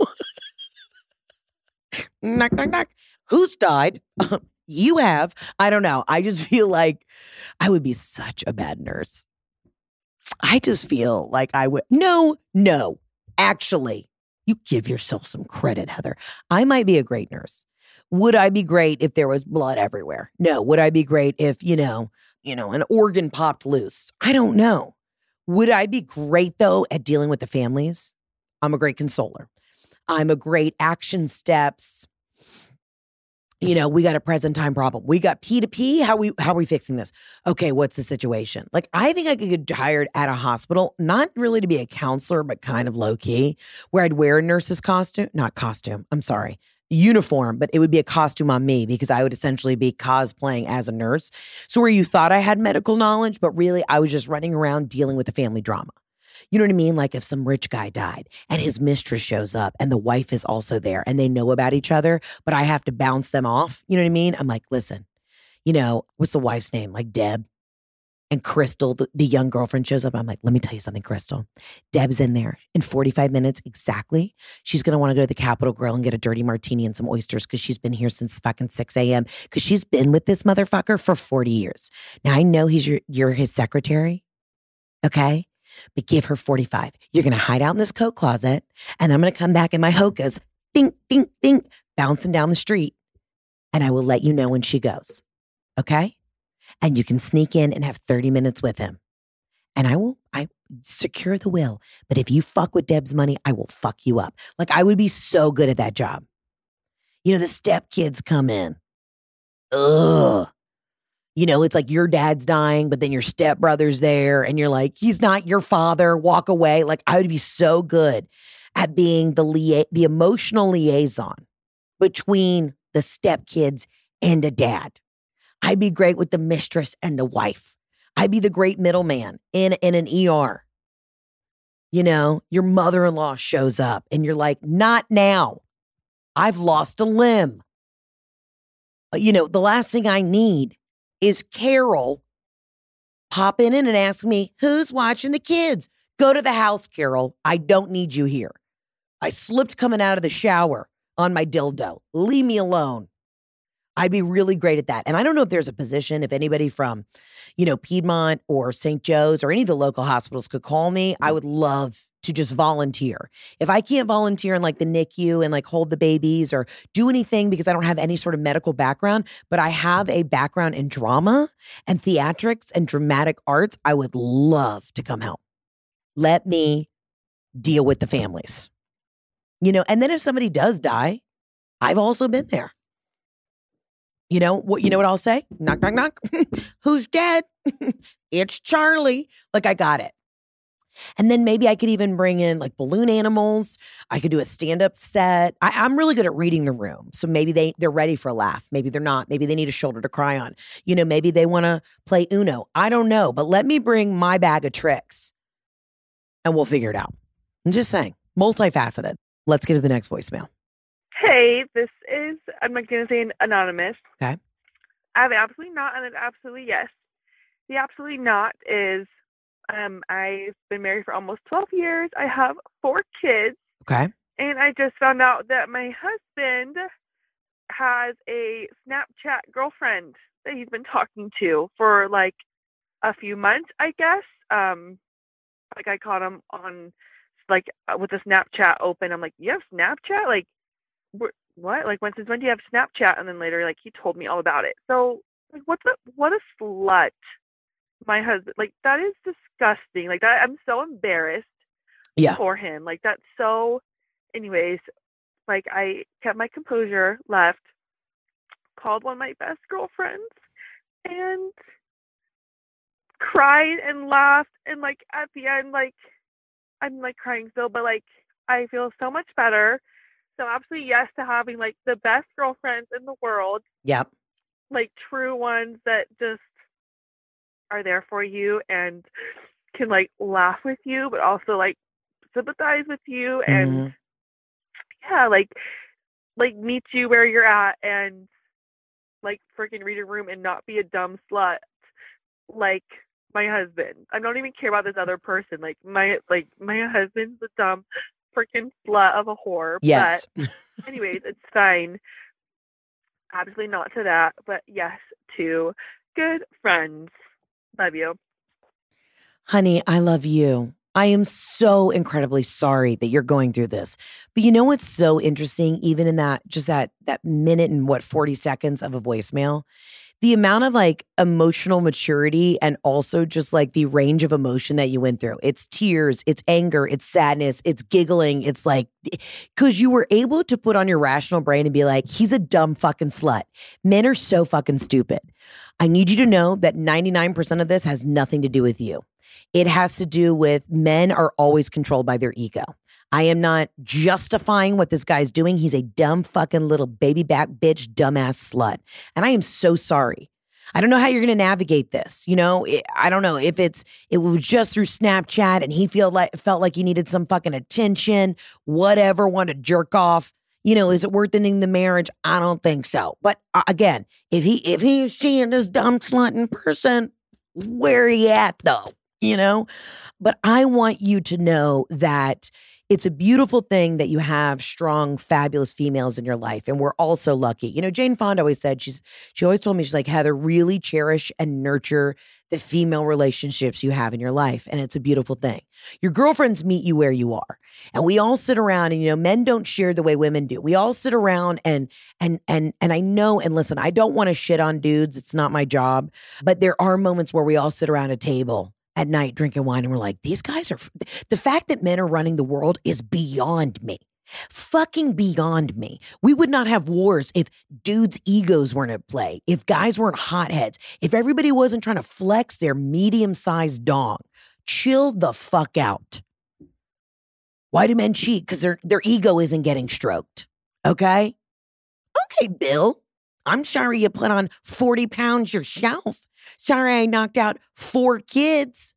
Knock, knock, knock. Who's died? You have. I don't know. I just feel like I would be such a bad nurse. I just feel like I would. No, no. Actually, you give yourself some credit, Heather. I might be a great nurse. Would I be great if there was blood everywhere? No. Would I be great if, you know, you know, an organ popped loose? I don't know. Would I be great, though, at dealing with the families? I'm a great consoler. I'm a great action steps. You know, we got a present time problem. We got P to P. How we how are we fixing this? Okay, what's the situation? Like, I think I could get hired at a hospital, not really to be a counselor, but kind of low key, where I'd wear a nurse's costume, not costume. I'm sorry. Uniform, but it would be a costume on me because I would essentially be cosplaying as a nurse. So where you thought I had medical knowledge, but really I was just running around dealing with the family drama. You know what I mean? Like if some rich guy died and his mistress shows up and the wife is also there and they know about each other, but I have to bounce them off. You know what I mean? I'm like, listen, you know, what's the wife's name? Like Deb. And Crystal, the, the young girlfriend, shows up. I'm like, let me tell you something, Crystal. Deb's in there in forty-five minutes exactly. She's going to want to go to the Capitol Grill and get a dirty martini and some oysters because she's been here since fucking six a.m. because she's been with this motherfucker for forty years. Now, I know he's your, you're his secretary, Okay? But give her forty-five. You're going to hide out in this coat closet, and I'm going to come back in my Hokas, dink, dink, dink, bouncing down the street, and I will let you know when she goes. Okay? And you can sneak in and have thirty minutes with him. And I will, I secure the will. But if you fuck with Deb's money, I will fuck you up. Like, I would be so good at that job. You know, the step kids come in. Ugh. You know, it's like your dad's dying, but then your stepbrother's there, and you're like, he's not your father, walk away. Like, I would be so good at being the lia- the emotional liaison between the stepkids and a dad. I'd be great with the mistress and the wife. I'd be the great middleman in, in an E R. You know, your mother-in-law shows up, and you're like, not now. I've lost a limb. You know, the last thing I need is Carol popping in and ask me, who's watching the kids? Go to the house, Carol. I don't need you here. I slipped coming out of the shower on my dildo. Leave me alone. I'd be really great at that. And I don't know if there's a position, if anybody from, you know, Piedmont or Saint Joe's or any of the local hospitals could call me. I would love to just volunteer. If I can't volunteer in like the N I C U and like hold the babies or do anything because I don't have any sort of medical background, but I have a background in drama and theatrics and dramatic arts, I would love to come help. Let me deal with the families. You know, and then if somebody does die, I've also been there. You know what? You know what I'll say? Knock, knock, knock. Who's dead? It's Charlie. Like, I got it. And then maybe I could even bring in like balloon animals. I could do a stand-up set. I, I'm really good at reading the room. So maybe they, they're ready for a laugh. Maybe they're not. Maybe they need a shoulder to cry on. You know, maybe they want to play Uno. I don't know. But let me bring my bag of tricks and we'll figure it out. I'm just saying. Multifaceted. Let's get to the next voicemail. Hey, this is, I'm not going to say anonymous. Okay. I have absolutely not and an absolutely yes. The absolutely not is um, I've been married for almost twelve years. I have four kids. Okay. And I just found out that my husband has a Snapchat girlfriend that he's been talking to for like a few months, I guess. Um, like I caught him on like with the Snapchat open. I'm like, you have Snapchat? Like, what? Like, when since when do you have Snapchat? And then later, like, he told me all about it. So, like, what's a what a slut, my husband. Like, that is disgusting. Like, that, I'm so embarrassed yeah. for him. Like, that's so. Anyways, like, I kept my composure, left, called one of my best girlfriends, and cried and laughed. And like at the end, like, I'm like crying still, but like I feel so much better. So absolutely yes to having like the best girlfriends in the world. Yep. Like true ones that just are there for you and can like laugh with you, but also like sympathize with you and mm-hmm. yeah, like like meet you where you're at and like freaking read a room and not be a dumb slut like my husband. I don't even care about this other person. Like my like my husband's a dumb freaking slut of a whore. Yes. But anyways, it's fine. Absolutely not to that, but yes to good friends. Love you. Honey, I love you. I am so incredibly sorry that you're going through this. But you know what's so interesting, even in that, just that, that minute and what, forty seconds of a voicemail, the amount of like emotional maturity and also just like the range of emotion that you went through. It's tears, it's anger, it's sadness, it's giggling. It's like, because you were able to put on your rational brain and be like, he's a dumb fucking slut. Men are so fucking stupid. I need you to know that ninety-nine percent of this has nothing to do with you. It has to do with men are always controlled by their ego. I am not justifying what this guy's doing. He's a dumb fucking little baby back bitch, dumbass slut. And I am so sorry. I don't know how you're going to navigate this. You know, it, I don't know if it's, it was just through Snapchat and he feel like, felt like he needed some fucking attention, whatever, wanted to jerk off. You know, is it worth ending the marriage? I don't think so. But uh, again, if he, if he's seeing this dumb slut in person, where are you at though? You know, but I want you to know that It's a beautiful thing that you have strong, fabulous females in your life. And we're all so lucky. You know, Jane Fonda always said, she's, she always told me, she's like, Heather, really cherish and nurture the female relationships you have in your life. And it's a beautiful thing. Your girlfriends meet you where you are. And we all sit around and, you know, men don't share the way women do. We all sit around and, and, and, and I know, and listen, I don't want to shit on dudes. It's not my job. But there are moments where we all sit around a table at night drinking wine and we're like, these guys are, the fact that men are running the world is beyond me. Fucking beyond me. We would not have wars if dudes' egos weren't at play, if guys weren't hotheads, if everybody wasn't trying to flex their medium-sized dong. Chill the fuck out. Why do men cheat? Because their, their ego isn't getting stroked. Okay? Okay, Bill. I'm sorry you put on forty pounds yourself. Sorry I knocked out four kids.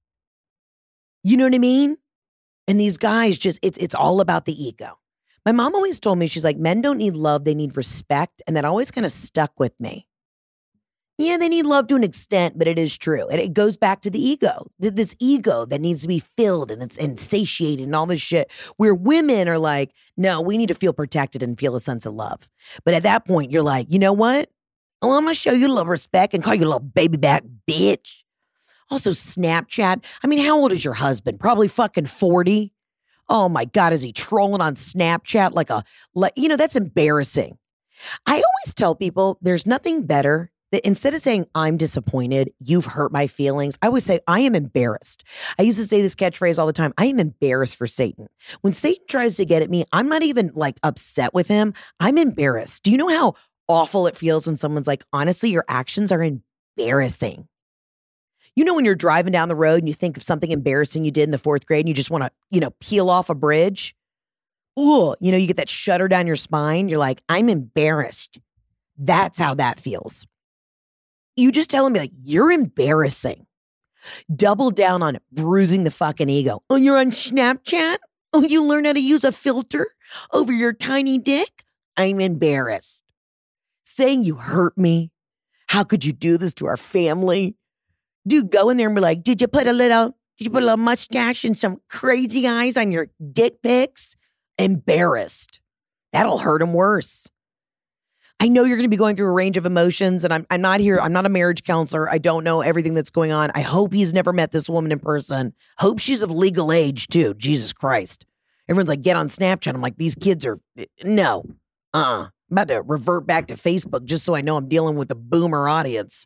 You know what I mean? And these guys just, it's it's all about the ego. My mom always told me, she's like, men don't need love, they need respect. And that always kind of stuck with me. Yeah, they need love to an extent, but it is true. And it goes back to the ego. This ego that needs to be filled and it's and satiated and all this shit. Where women are like, no, we need to feel protected and feel a sense of love. But at that point, you're like, you know what? Oh, I'm going to show you a little respect and call you a little baby back bitch. Also, Snapchat. I mean, how old is your husband? Probably fucking forty. Oh my God, is he trolling on Snapchat like a, like, you know, that's embarrassing. I always tell people there's nothing better that instead of saying, I'm disappointed, you've hurt my feelings, I always say, I am embarrassed. I used to say this catchphrase all the time. I am embarrassed for Satan. When Satan tries to get at me, I'm not even like upset with him. I'm embarrassed. Do you know how awful it feels when someone's like, honestly, your actions are embarrassing? You know, when you're driving down the road and you think of something embarrassing you did in the fourth grade and you just want to, you know, peel off a bridge. Ooh, you know, you get that shudder down your spine. You're like, I'm embarrassed. That's how that feels. You just telling me like, you're embarrassing. Double down on it, bruising the fucking ego. Oh, you're on Snapchat? Oh, you learn how to use a filter over your tiny dick? I'm embarrassed. Saying you hurt me. How could you do this to our family? Dude, go in there and be like, did you put a little, did you put a little mustache and some crazy eyes on your dick pics? Embarrassed. That'll hurt him worse. I know you're going to be going through a range of emotions, and I'm I'm not here. I'm not a marriage counselor. I don't know everything that's going on. I hope he's never met this woman in person. Hope she's of legal age too. Jesus Christ. Everyone's like, get on Snapchat. I'm like, these kids are, no. Uh-uh. I'm about to revert back to Facebook just so I know I'm dealing with a boomer audience.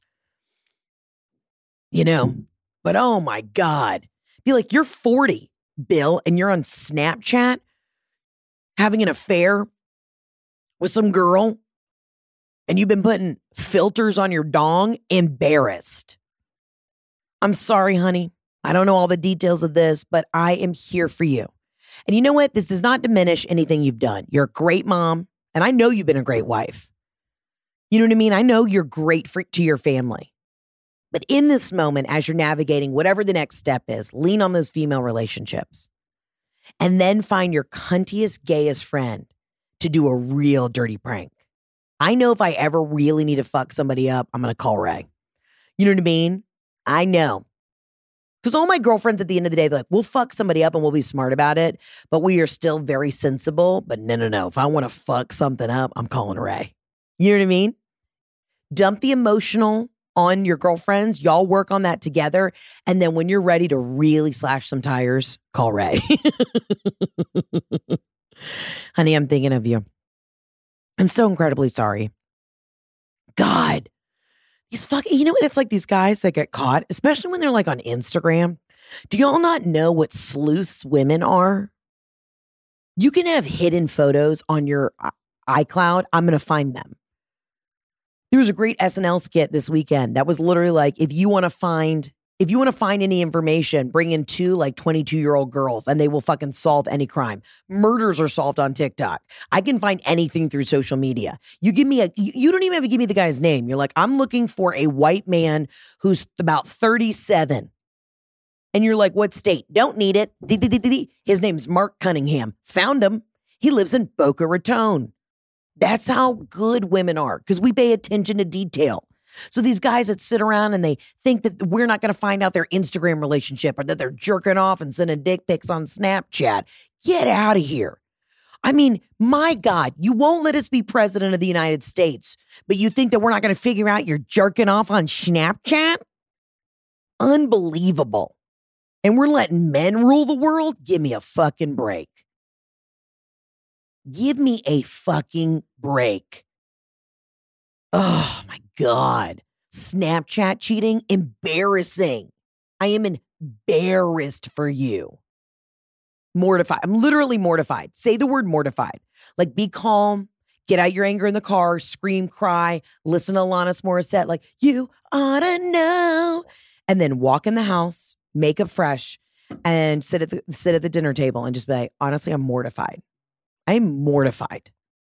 You know, but oh my God. Be like, you're forty, Bill, and you're on Snapchat having an affair with some girl, and you've been putting filters on your dong. Embarrassed. I'm sorry, honey. I don't know all the details of this, but I am here for you. And you know what? This does not diminish anything you've done. You're a great mom, and I know you've been a great wife. You know what I mean? I know you're great for, to your family. But in this moment, as you're navigating whatever the next step is, lean on those female relationships. And then find your cuntiest, gayest friend to do a real dirty prank. I know if I ever really need to fuck somebody up, I'm going to call Ray. You know what I mean? I know. Because all my girlfriends at the end of the day, they're like, we'll fuck somebody up and we'll be smart about it. But we are still very sensible. But no, no, no. If I want to fuck something up, I'm calling Ray. You know what I mean? Dump the emotional on your girlfriends. Y'all work on that together. And then when you're ready to really slash some tires, call Ray. Honey, I'm thinking of you. I'm so incredibly sorry. God, these fucking, you know what it's like, these guys that get caught, especially when they're like on Instagram. Do y'all not know what sleuths women are? You can have hidden photos on your iCloud. I'm going to find them. There was a great S N L skit this weekend that was literally like, if you want to find, if you want to find any information, bring in two like twenty-two year old girls and they will fucking solve any crime. Murders are solved on TikTok. I can find anything through social media. You give me a, you don't even have to give me the guy's name. You're like, I'm looking for a white man who's about thirty-seven. And you're like, what state? Don't need it. His name's Mark Cunningham. Found him. He lives in Boca Raton. That's how good women are, because we pay attention to detail. So these guys that sit around and they think that we're not going to find out their Instagram relationship or that they're jerking off and sending dick pics on Snapchat, Get out of here. I mean, my God, you won't let us be president of the United States, but you think that we're not going to figure out you're jerking off on Snapchat? Unbelievable. And we're letting men rule the world? Give me a fucking break. Give me a fucking break. Oh my God. Snapchat cheating? Embarrassing. I am embarrassed for you. Mortified. I'm literally mortified. Say the word mortified. Like, be calm. Get out your anger in the car. Scream, cry. Listen to Alanis Morissette. Like, you ought to know. And then walk in the house, make up fresh, and sit at the sit at the dinner table and just be like, honestly, I'm mortified. I'm mortified.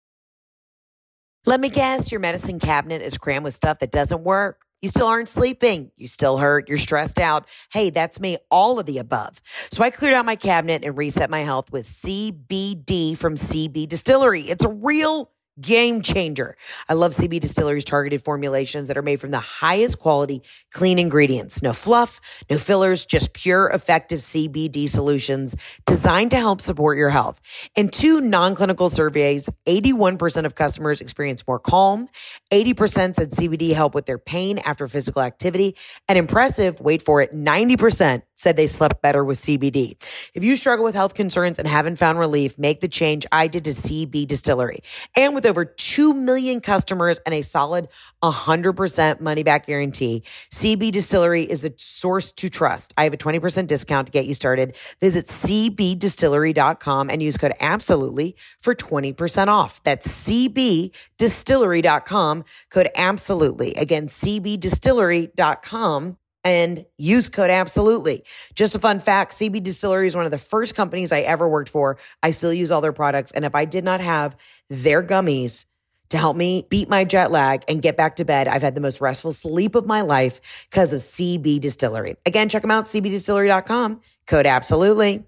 Let me guess, your medicine cabinet is crammed with stuff that doesn't work. You still aren't sleeping. You still hurt. You're stressed out. Hey, that's me. All of the above. So I cleared out my cabinet and reset my health with C B D from C B Distillery. It's a real game changer. I love C B Distillery's targeted formulations that are made from the highest quality, clean ingredients. No fluff, no fillers, just pure, effective C B D solutions designed to help support your health. In two non-clinical surveys, eighty-one percent of customers experience more calm. eighty percent said C B D helped with their pain after physical activity. And impressive, wait for it, ninety percent said they slept better with C B D. If you struggle with health concerns and haven't found relief, make the change I did to C B Distillery. And with over two million customers and a solid one hundred percent money back guarantee, C B Distillery is a source to trust. I have a twenty percent discount to get you started. Visit C B distillery dot com and use code ABSOLUTELY for twenty percent off. That's C B distillery dot com, code ABSOLUTELY. Again, C B distillery dot com. And use code ABSOLUTELY. Just a fun fact, C B Distillery is one of the first companies I ever worked for. I still use all their products. And if I did not have their gummies to help me beat my jet lag and get back to bed, I've had the most restful sleep of my life because of C B Distillery. Again, check them out, C B distillery dot com, code ABSOLUTELY.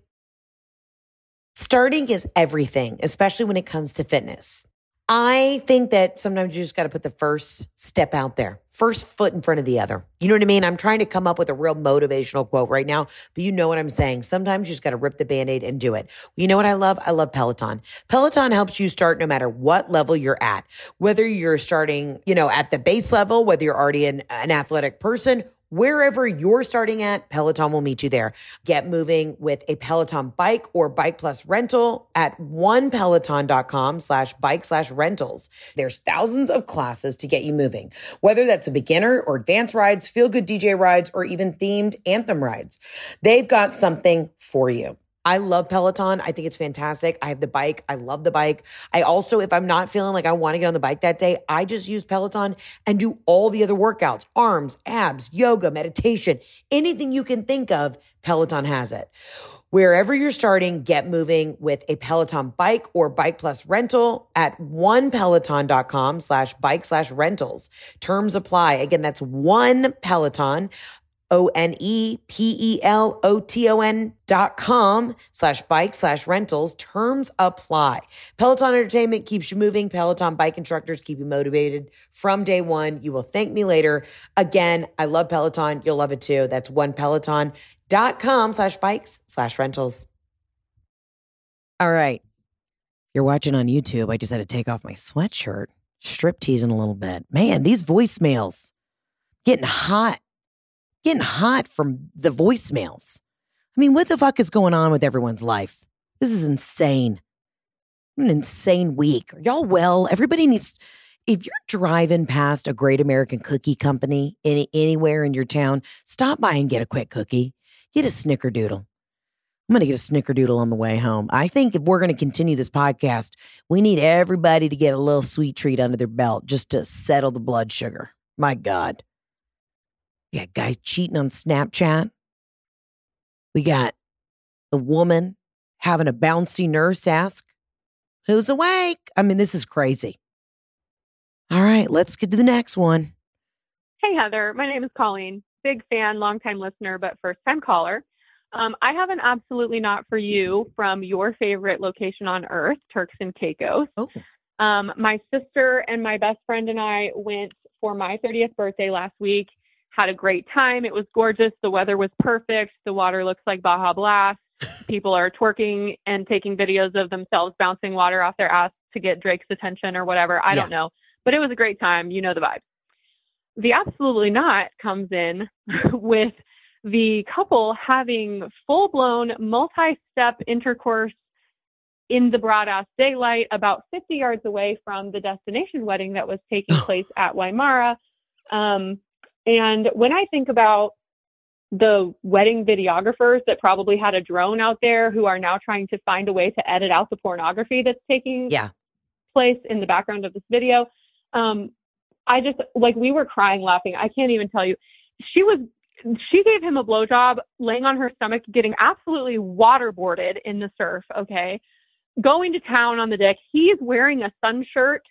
Starting is everything, especially when it comes to fitness. I think that sometimes you just got to put the first step out there, first foot in front of the other. You know what I mean? I'm trying to come up with a real motivational quote right now, but you know what I'm saying. Sometimes you just got to rip the Band-Aid and do it. You know what I love? I love Peloton. Peloton helps you start no matter what level you're at, whether you're starting, you know, at the base level, whether you're already an, an athletic person. Wherever you're starting at, Peloton will meet you there. Get moving with a Peloton bike or bike plus rental at one peloton dot com slash bike slash rentals. There's thousands of classes to get you moving, whether that's a beginner or advanced rides, feel good D J rides, or even themed anthem rides. They've got something for you. I love Peloton. I think it's fantastic. I have the bike. I love the bike. I also, if I'm not feeling like I want to get on the bike that day, I just use Peloton and do all the other workouts, arms, abs, yoga, meditation, anything you can think of, Peloton has it. Wherever you're starting, get moving with a Peloton bike or bike plus rental at one peloton dot com slash bike slash rentals. Terms apply. Again, that's one Peloton, O N E P E L O T O N dot com slash bike slash rentals. Terms apply. Peloton Entertainment keeps you moving. Peloton bike instructors keep you motivated from day one. You will thank me later. Again, I love Peloton. You'll love it too. That's one peloton dot com slash bikes slash rentals. All right. You're watching on YouTube. I just had to take off my sweatshirt. Strip teasing a little bit. Man, these voicemails getting hot. Getting hot from the voicemails. I mean, what the fuck is going on with everyone's life? This is insane. An insane week. Are y'all well? Everybody needs, if you're driving past a Great American Cookie Company any, anywhere in your town, stop by and get a quick cookie. Get a snickerdoodle. I'm going to get a snickerdoodle on the way home. I think if we're going to continue this podcast, we need everybody to get a little sweet treat under their belt just to settle the blood sugar. My God. We got guys cheating on Snapchat. We got a woman having a bouncy nurse ask, who's awake? I mean, this is crazy. All right, let's get to the next one. Hey, Heather. My name is Colleen. Big fan, longtime listener, but first-time caller. Um, I have an absolutely not for you from your favorite location on earth, Turks and Caicos. Oh. Um, my sister and my best friend and I went for my thirtieth birthday last week. Had a great time. It was gorgeous. The weather was perfect. The water looks like Baja Blast. people are twerking and taking videos of themselves bouncing water off their ass to get Drake's attention or whatever. I Yeah. don't know. But it was a great time. You know the vibe. The absolutely not comes in with the couple having full-blown multi-step intercourse in the broad-ass daylight about fifty yards away from the destination wedding that was taking place at Waimara. Um, and when I think about the wedding videographers that probably had a drone out there who are now trying to find a way to edit out the pornography that's taking Yeah. place in the background of this video, um, I just, like, we were crying laughing. I can't even tell you. She was, she gave him a blowjob laying on her stomach, getting absolutely waterboarded in the surf, okay? Going to town on the deck. He's wearing a sun shirt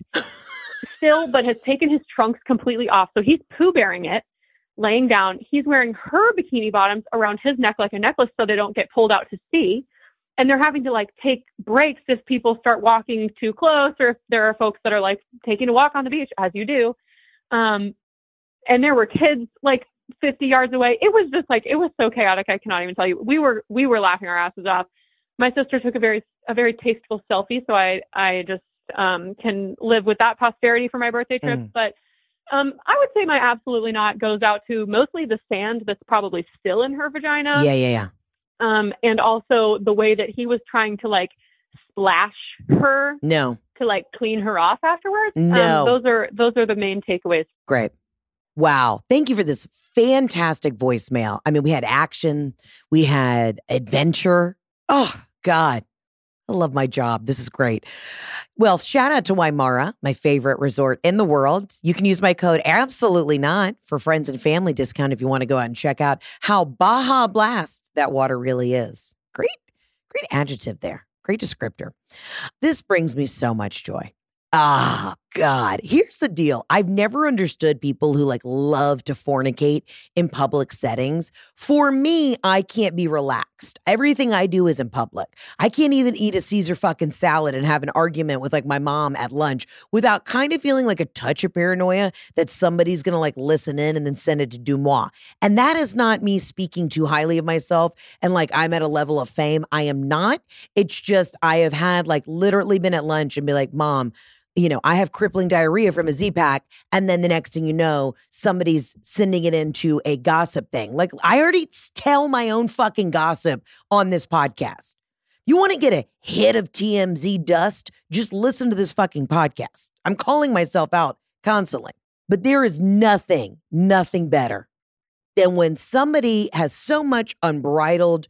still, but has taken his trunks completely off. So he's poo-bearing it, laying down. He's wearing her bikini bottoms around his neck like a necklace so they don't get pulled out to sea. And they're having to, like, take breaks if people start walking too close, or if there are folks that are, like, taking a walk on the beach, as you do. Um, and there were kids, like, fifty yards away. It was just, like, it was so chaotic, I cannot even tell you. We were we were laughing our asses off. My sister took a very a very tasteful selfie, so I, I just um, can live with that posterity for my birthday trip. Mm. But um, I would say my absolutely not goes out to mostly the sand that's probably still in her vagina. Yeah, yeah, yeah. Um, and also the way that he was trying to, like, splash her No. to, like, clean her off afterwards. No. Um, those are those are the main takeaways. Great. Wow. Thank you for this fantastic voicemail. I mean, we had action, we had adventure. Oh, God. I love my job. This is great. Well, shout out to Waimara, my favorite resort in the world. You can use my code Absolutely Not for friends and family discount if you want to go out and check out how Baja Blast that water really is. Great, great adjective there. Great descriptor. This brings me so much joy. Ah, God. Here's the deal. I've never understood people who, like, love to fornicate in public settings. For me, I can't be relaxed. Everything I do is in public. I can't even eat a Caesar fucking salad and have an argument with, like, my mom at lunch without kind of feeling like a touch of paranoia that somebody's going to, like, listen in and then send it to Dumois. And that is not me speaking too highly of myself and, like, I'm at a level of fame. I am not. It's just I have had, like, literally been at lunch and be like, Mom, you know, I have crippling diarrhea from a Z-Pack. And then the next thing you know, somebody's sending it into a gossip thing. Like, I already tell my own fucking gossip on this podcast. You want to get a hit of T M Z dust? Just listen to this fucking podcast. I'm calling myself out constantly. But there is nothing, nothing better than when somebody has so much unbridled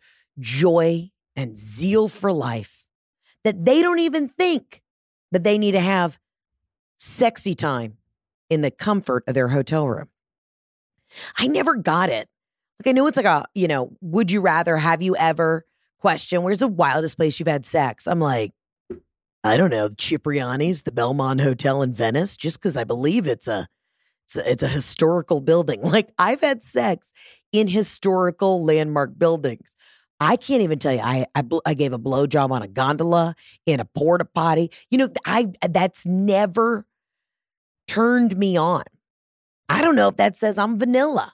joy and zeal for life that they don't even think that they need to have sexy time in the comfort of their hotel room. I never got it. Like, I know it's like a, you know, would you rather, have you ever question, where's the wildest place you've had sex? I'm like, I don't know, Cipriani's, the Belmont Hotel in Venice, just because I believe it's a, it's a, it's a historical building. Like, I've had sex in historical landmark buildings. I can't even tell you. I I, bl- I gave a blowjob on a gondola, in a porta potty. You know, I that's never turned me on. I don't know if that says I'm vanilla.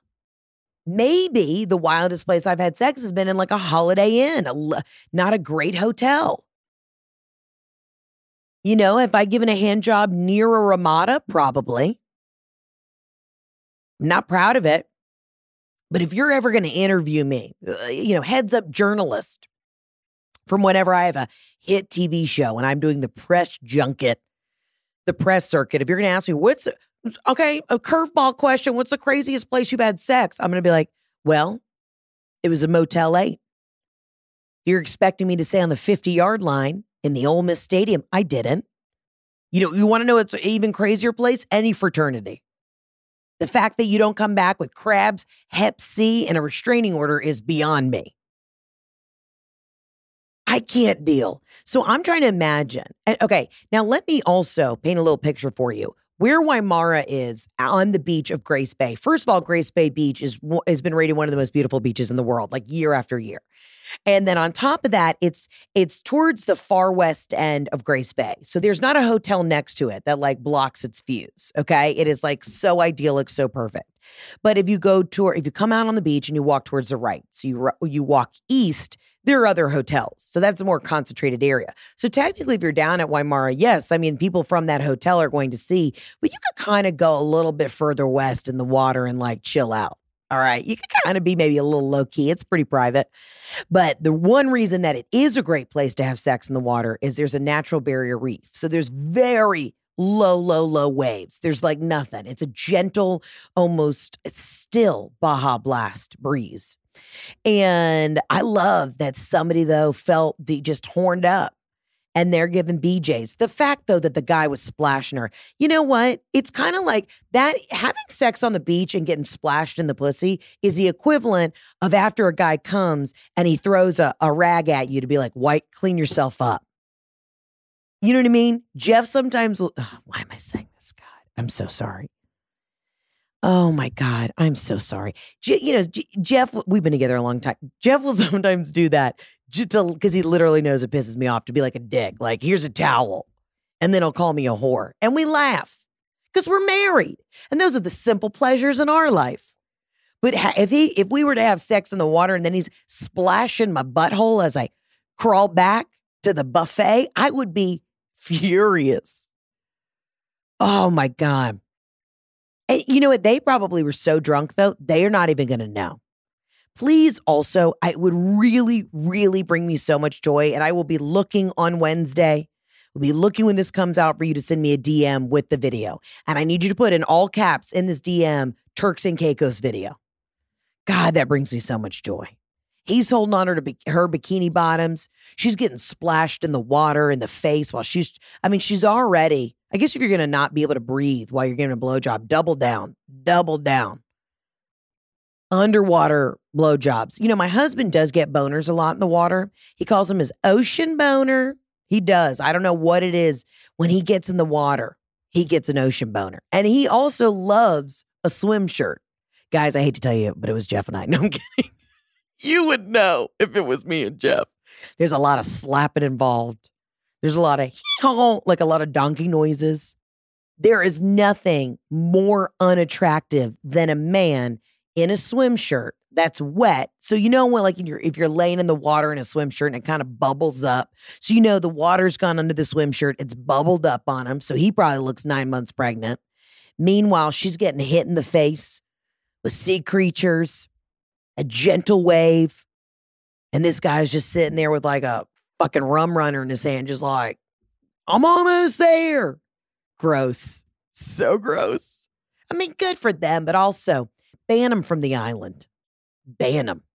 Maybe the wildest place I've had sex has been in, like, a Holiday Inn, a, not a great hotel. You know, have I given a hand job near a Ramada? Probably. I'm not proud of it. But if you're ever going to interview me, uh, you know, heads up journalist from whenever I have a hit T V show and I'm doing the press junket, the press circuit, if you're going to ask me, what's, okay, a curveball question, what's the craziest place you've had sex? I'm going to be like, well, it was a Motel eight. You're expecting me to say on the fifty-yard line in the Ole Miss Stadium. I didn't. You know, you want to know it's an even crazier place? Any fraternity. The fact that you don't come back with crabs, hep C, and a restraining order is beyond me. I can't deal. So I'm trying to imagine. And, okay, now let me also paint a little picture for you. Where Waimara is on the beach of Grace Bay. First of all, Grace Bay Beach is has been rated one of the most beautiful beaches in the world, like year after year. And then on top of that, it's it's towards the far west end of Grace Bay. So there's not a hotel next to it that, like, blocks its views, okay? It is, like, so idyllic, so perfect. But if you go toward, if you come out on the beach and you walk towards the right, so you you walk east, there are other hotels. So that's a more concentrated area. So technically, if you're down at Waimara, yes, I mean, people from that hotel are going to see, but you could kind of go a little bit further west in the water and like chill out. All right. You can kind of be maybe a little low key. It's pretty private. But the one reason that it is a great place to have sex in the water is there's a natural barrier reef. So there's very low, low, low waves. There's like nothing. It's a gentle, almost still Baja Blast breeze. And I love that somebody, though, felt the, just horned up. And they're giving B Js. The fact, though, that the guy was splashing her, you know what? It's kind of like that. Having sex on the beach and getting splashed in the pussy is the equivalent of after a guy comes and he throws a, a rag at you to be like, white, clean yourself up. You know what I mean? Jeff sometimes will, oh, why am I saying this? God, I'm so sorry. Oh my God, I'm so sorry. Je- you know, J- Jeff, we've been together a long time. Jeff will sometimes do that. Because he literally knows it pisses me off to be like a dick. Like, here's a towel. And then he'll call me a whore. And we laugh. Because we're married. And those are the simple pleasures in our life. But ha- if he, if we were to have sex in the water and then he's splashing my butthole as I crawl back to the buffet, I would be furious. Oh my God. And you know what? They probably were so drunk, though, they are not even going to know. Please also, it would really, really bring me so much joy. And I will be looking on Wednesday. We'll be looking when this comes out for you to send me a D M with the video. And I need you to put in all caps in this D M, Turks and Caicos video. God, that brings me so much joy. He's holding on her to her bikini bottoms. She's getting splashed in the water in the face while she's, I mean, she's already, I guess if you're going to not be able to breathe while you're giving a blowjob, double down, double down. Underwater blowjobs. You know, my husband does get boners a lot in the water. He calls them his ocean boner. He does. I don't know what it is. When he gets in the water, he gets an ocean boner. And he also loves a swim shirt. Guys, I hate to tell you, but it was Jeff and I. No, I'm kidding. You would know if it was me and Jeff. There's a lot of slapping involved. There's a lot of like a lot of donkey noises. There is nothing more unattractive than a man in a swim shirt that's wet. So you know when like in your, if you're laying in the water in a swim shirt and it kind of bubbles up. So you know the water's gone under the swim shirt. It's bubbled up on him. So he probably looks nine months pregnant. Meanwhile, she's getting hit in the face with sea creatures, a gentle wave. And this guy's just sitting there with like a fucking rum runner in his hand, just like, I'm almost there. Gross. So gross. I mean, good for them, but also ban them from the island. Ban them.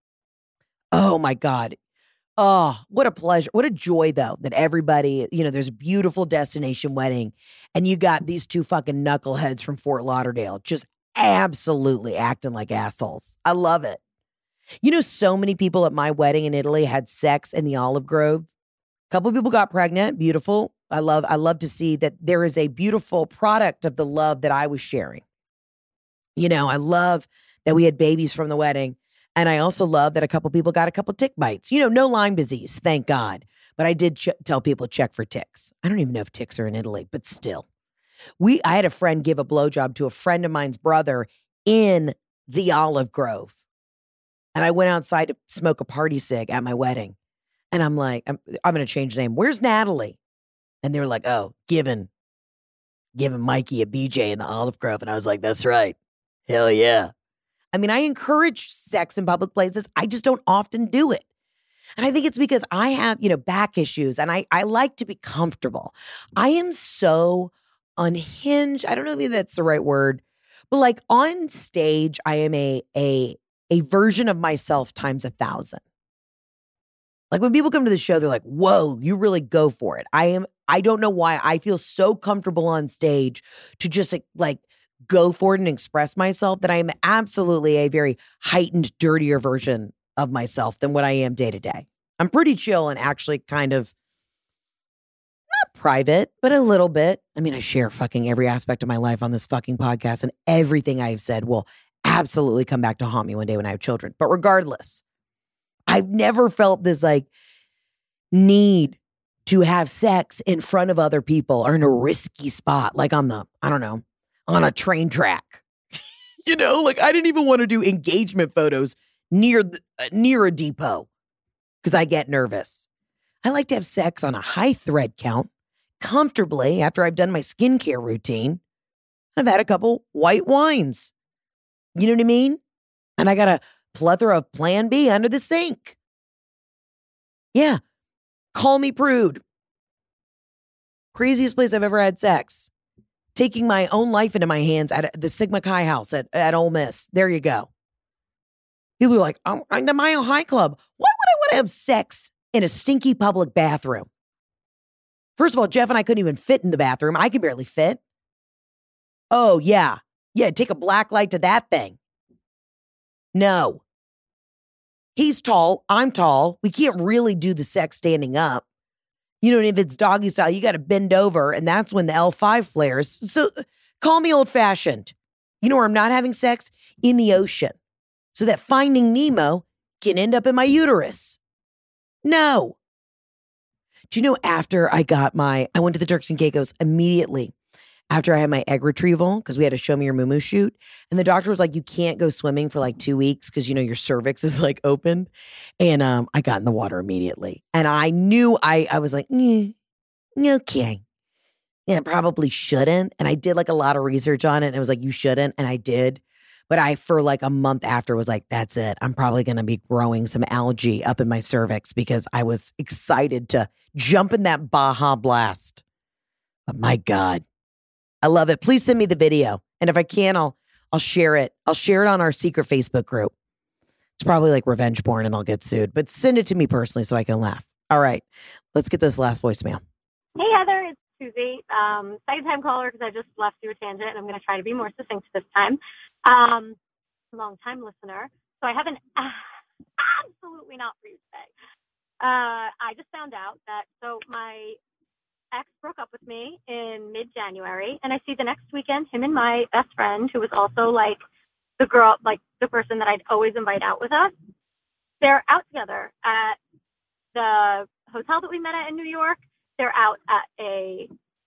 Oh my God. Oh, what a pleasure. What a joy, though, that everybody, you know, there's a beautiful destination wedding and you got these two fucking knuckleheads from Fort Lauderdale just absolutely acting like assholes. I love it. You know, so many people at my wedding in Italy had sex in the Olive Grove. A couple of people got pregnant. Beautiful. I love, I love to see that there is a beautiful product of the love that I was sharing. You know, I love that we had babies from the wedding. And I also love that a couple people got a couple tick bites. You know, no Lyme disease, thank God. But I did ch- tell people check for ticks. I don't even know if ticks are in Italy, but still. We, I had a friend give a blowjob to a friend of mine's brother in the Olive Grove. And I went outside to smoke a party cig at my wedding. And I'm like, I'm, I'm going to change the name. Where's Natalie? And they were like, oh, giving, giving Mikey a B J in the Olive Grove. And I was like, that's right. Hell yeah. I mean, I encourage sex in public places. I just don't often do it. And I think it's because I have, you know, back issues and I, I like to be comfortable. I am so unhinged. I don't know if that's the right word, but like on stage, I am a, a, a version of myself times a thousand. Like when people come to the show, they're like, whoa, you really go for it. I am, I don't know why I feel so comfortable on stage to just like, like go for it and express myself that I am absolutely a very heightened, dirtier version of myself than what I am day to day. I'm pretty chill and actually kind of not private, but a little bit. I mean, I share fucking every aspect of my life on this fucking podcast and everything I've said will absolutely come back to haunt me one day when I have children. But regardless, I've never felt this like need to have sex in front of other people or in a risky spot, like on the, I don't know, on a train track. You know, like I didn't even want to do engagement photos near the, uh, near a depot because I get nervous. I like to have sex on a high thread count comfortably after I've done my skincare routine. I've had a couple white wines. You know what I mean? And I got a plethora of Plan B under the sink. Yeah. Call me prude. Craziest place I've ever had sex. Taking my own life into my hands at the Sigma Chi house at, at Ole Miss. There you go. People are like, oh, I'm the Mile High Club. Why would I want to have sex in a stinky public bathroom? First of all, Jeff and I couldn't even fit in the bathroom. I can barely fit. Oh, yeah. Yeah, take a black light to that thing. No. He's tall. I'm tall. We can't really do the sex standing up. You know, if it's doggy style, you got to bend over, and that's when the L five flares. So call me old-fashioned. You know where I'm not having sex? In the ocean. So that Finding Nemo can end up in my uterus. No. Do you know after I got my, I went to the Turks and Caicos immediately after I had my egg retrieval because we had a Show Me Your Moo Moo shoot. And the doctor was like, you can't go swimming for like two weeks because, you know, your cervix is like open. And um, I got in the water immediately. And I knew I, I was like, mm, okay. Yeah, probably shouldn't. And I did like a lot of research on it. And it was like, you shouldn't. And I did. But I, for like a month after, was like, that's it. I'm probably going to be growing some algae up in my cervix because I was excited to jump in that Baja Blast. But my God, I love it. Please send me the video. And if I can, I'll, I'll share it. I'll share it on our secret Facebook group. It's probably like revenge porn and I'll get sued. But send it to me personally so I can laugh. All right. Let's get this last voicemail. Hey, Heather. It's Susie. Um, second time caller because I just left you a tangent and I'm going to try to be more succinct this time. Um, long time listener. So I have an uh, absolutely not for you today. Uh, I just found out that, so my ex broke up with me in mid-January, and I see the next weekend him and my best friend, who was also like the girl, like the person that I'd always invite out with us. They're out together at the hotel that we met at in New York. They're out at a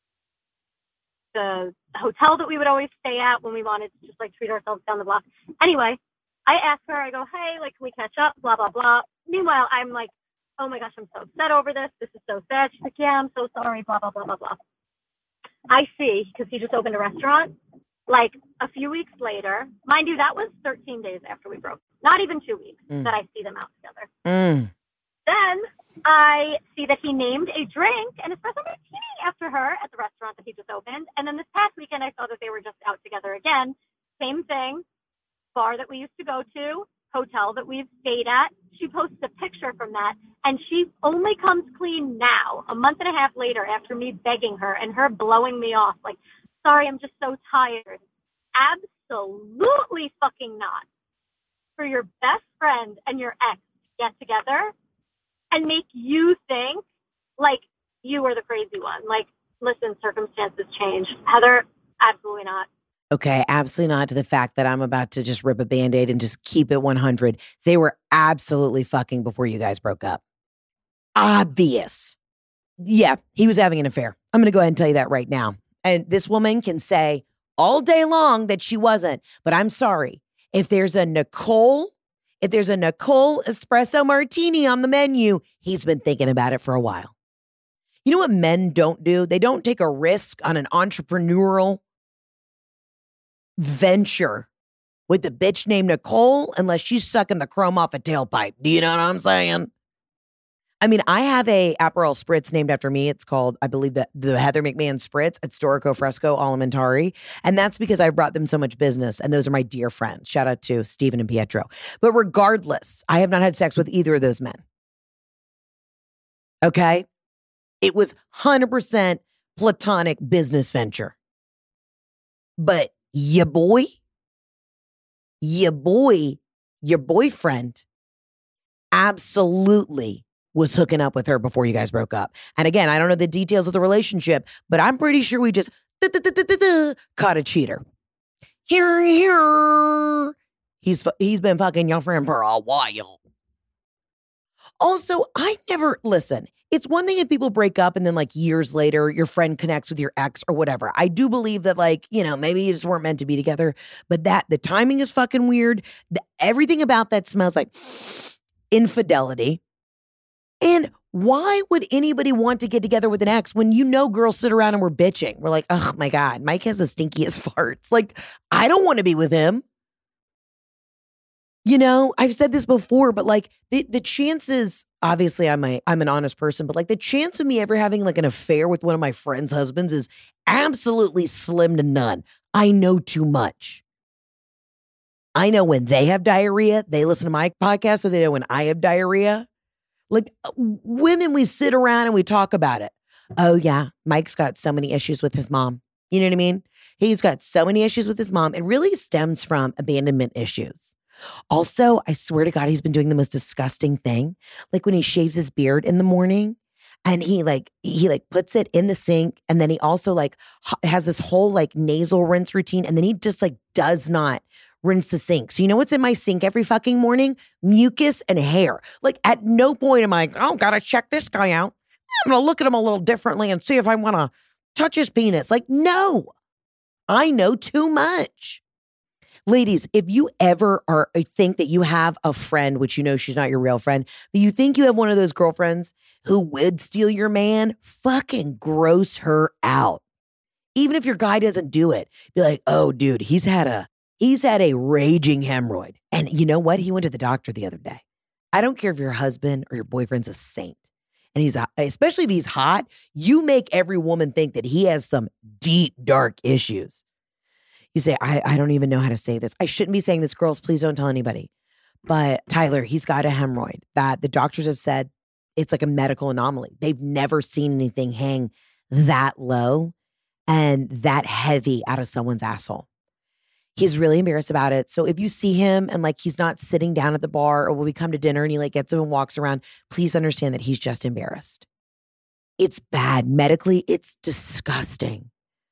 the hotel that we would always stay at when we wanted to just like treat ourselves down the block. Anyway, I asked her, I go, hey, like, can we catch up? Blah, blah, blah. Meanwhile, I'm like, oh my gosh, I'm so upset over this. This is so sad. She's like, yeah, I'm so sorry. Blah, blah, blah, blah, blah. I see, because he just opened a restaurant, like a few weeks later, mind you, that was thirteen days after we broke. Not even two weeks mm. that I see them out together. Mm. Then I see that he named a drink, an espresso martini, after her at the restaurant that he just opened. And then this past weekend, I saw that they were just out together again. Same thing, bar that we used to go to, hotel that we've stayed at. She posts a picture from that, and she only comes clean now, a month and a half later, after me begging her and her blowing me off. Like, sorry, I'm just so tired. Absolutely fucking not. For your best friend and your ex to get together and make you think like you are the crazy one. Like, listen, circumstances change. Heather, absolutely not. Okay, absolutely not to the fact that I'm about to just rip a Band-Aid and just keep it one hundred. They were absolutely fucking before you guys broke up. Obvious. Yeah, he was having an affair. I'm going to go ahead and tell you that right now. And this woman can say all day long that she wasn't, but I'm sorry. If there's a Nicole, if there's a Nicole espresso martini on the menu, he's been thinking about it for a while. You know what men don't do? They don't take a risk on an entrepreneurial venture with the bitch named Nicole unless she's sucking the chrome off a tailpipe. Do you know what I'm saying? I mean, I have a Aperol Spritz named after me. It's called, I believe, the, the Heather McMahon Spritz at Storico Fresco Alimentari. And that's because I brought them so much business. And those are my dear friends. Shout out to Stephen and Pietro. But regardless, I have not had sex with either of those men. Okay? It was one hundred percent platonic business venture. But your boy, your boy, your boyfriend absolutely was hooking up with her before you guys broke up. And again, I don't know the details of the relationship, but I'm pretty sure we just caught a cheater. Here, here. He's he's been fucking your friend for a while. Also, I never, listen, it's one thing if people break up and then like years later, your friend connects with your ex or whatever. I do believe that like, you know, maybe you just weren't meant to be together, but that the timing is fucking weird. The, everything about that smells like infidelity. And why would anybody want to get together with an ex when you know girls sit around and we're bitching? We're like, oh my God, Mike has the stinkiest farts. Like, I don't want to be with him. You know, I've said this before, but like the, the chances, obviously I'm a, I'm an honest person, but like the chance of me ever having like an affair with one of my friends' husbands is absolutely slim to none. I know too much. I know when they have diarrhea, they listen to my podcast, so they know when I have diarrhea. Like women, we sit around and we talk about it. Oh yeah, Mike's got so many issues with his mom. You know what I mean? He's got so many issues with his mom. It really stems from abandonment issues. Also, I swear to God, he's been doing the most disgusting thing. Like when he shaves his beard in the morning and he like, he like puts it in the sink. And then he also like has this whole like nasal rinse routine. And then he just like does not rinse the sink. So you know what's in my sink every fucking morning? Mucus and hair. Like at no point am I like, oh, gotta check this guy out. I'm gonna look at him a little differently and see if I want to touch his penis. Like, no, I know too much. Ladies, if you ever are think that you have a friend, which you know she's not your real friend, but you think you have one of those girlfriends who would steal your man, fucking gross her out. Even if your guy doesn't do it, be like, oh, dude, he's had a he's had a raging hemorrhoid. And you know what? He went to the doctor the other day. I don't care if your husband or your boyfriend's a saint. And he's, especially if he's hot, you make every woman think that he has some deep, dark issues. You say, I, I don't even know how to say this. I shouldn't be saying this, girls. Please don't tell anybody. But Tyler, he's got a hemorrhoid that the doctors have said it's like a medical anomaly. They've never seen anything hang that low and that heavy out of someone's asshole. He's really embarrassed about it. So if you see him and like he's not sitting down at the bar or when we come to dinner and he like gets up and walks around, please understand that he's just embarrassed. It's bad. Medically, it's disgusting.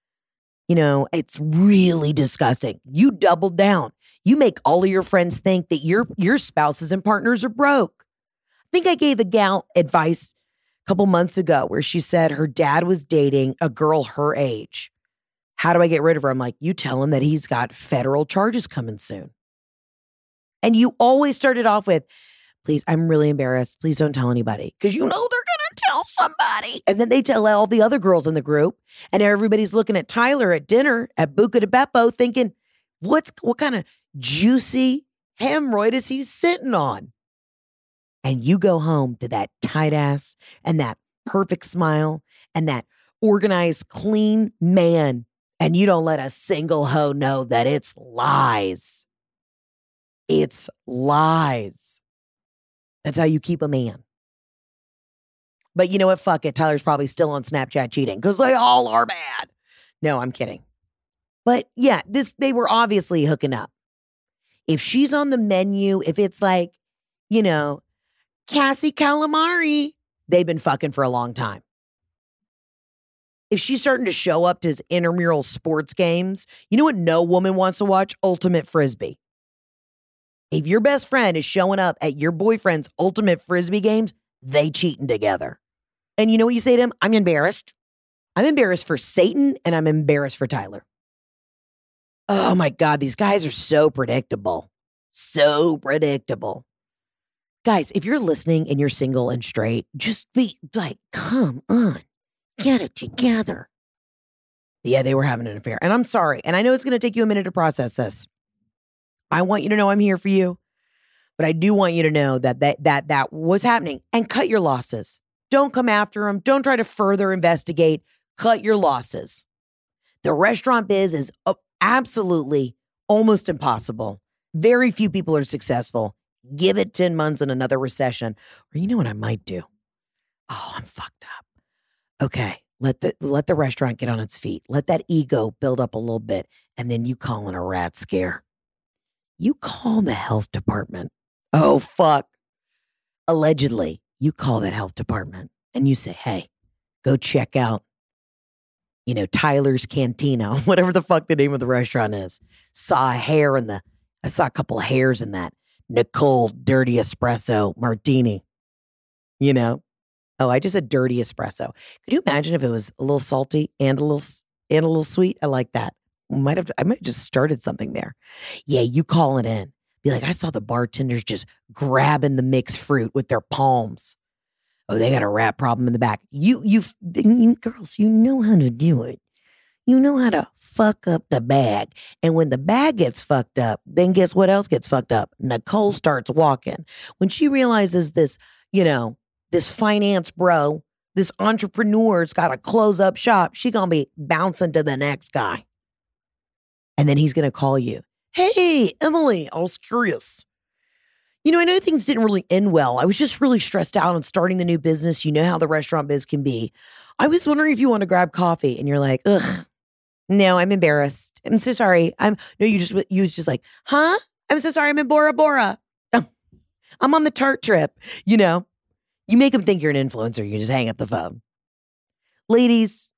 You know, it's really disgusting. You doubled down. You make all of your friends think that your your spouses and partners are broke. I think I gave a gal advice a couple months ago where she said her dad was dating a girl her age. How do I get rid of her? I'm like, you tell him that he's got federal charges coming soon. And you always started off with, please, I'm really embarrassed. Please don't tell anybody. Because you know they're going to tell somebody. And then they tell all the other girls in the group. And everybody's looking at Tyler at dinner at Buca de Beppo thinking, what's what kind of juicy hemorrhoid is he sitting on? And you go home to that tight ass and that perfect smile and that organized, clean man. And you don't let a single hoe know that it's lies. It's lies. That's how you keep a man. But you know what? Fuck it. Tyler's probably still on Snapchat cheating because they all are bad. No, I'm kidding. But yeah, this they were obviously hooking up. If she's on the menu, if it's like, you know, Cassie Calamari, they've been fucking for a long time. If she's starting to show up to his intramural sports games, you know what no woman wants to watch? Ultimate Frisbee. If your best friend is showing up at your boyfriend's Ultimate Frisbee games, they cheating together. And you know what you say to him? I'm embarrassed. I'm embarrassed for Satan and I'm embarrassed for Tyler. Oh my God, these guys are so predictable. So predictable. Guys, if you're listening and you're single and straight, just be like, come on. Get it together. Yeah, they were having an affair. And I'm sorry. And I know it's going to take you a minute to process this. I want you to know I'm here for you. But I do want you to know that that that, that was happening. And cut your losses. Don't come after them. Don't try to further investigate. Cut your losses. The restaurant biz is absolutely almost impossible. Very few people are successful. Give it ten months in another recession. Or you know what I might do? Oh, I'm fucked up. Okay, let the let the restaurant get on its feet. Let that ego build up a little bit. And then you call in a rat scare. You call the health department. Oh, fuck. Allegedly, you call that health department and you say, hey, go check out, you know, Tyler's Cantina, whatever the fuck the name of the restaurant is. Saw a hair in the, I saw a couple of hairs in that Nicole Dirty Espresso Martini. You know? Oh, I just said dirty espresso. Could you imagine if it was a little salty and a little and a little sweet? I like that. Might have I might have just started something there. Yeah, you call it in. Be like, I saw the bartenders just grabbing the mixed fruit with their palms. Oh, they got a rat problem in the back. You, you, you girls, you know how to do it. You know how to fuck up the bag. And when the bag gets fucked up, then guess what else gets fucked up? Nicole starts walking. When she realizes this, you know, this finance bro, this entrepreneur's got to close up shop, she going to be bouncing to the next guy. And then he's going to call you. Hey, Emily, I was curious. You know, I know things didn't really end well. I was just really stressed out on starting the new business. You know how the restaurant biz can be. I was wondering if you want to grab coffee. And you're like, ugh, no, I'm embarrassed. I'm so sorry. I'm, no, you just, you was just like, huh? I'm so sorry. I'm in Bora Bora. I'm on the Tart trip. You know, you make them think you're an influencer. You just hang up the phone. Ladies,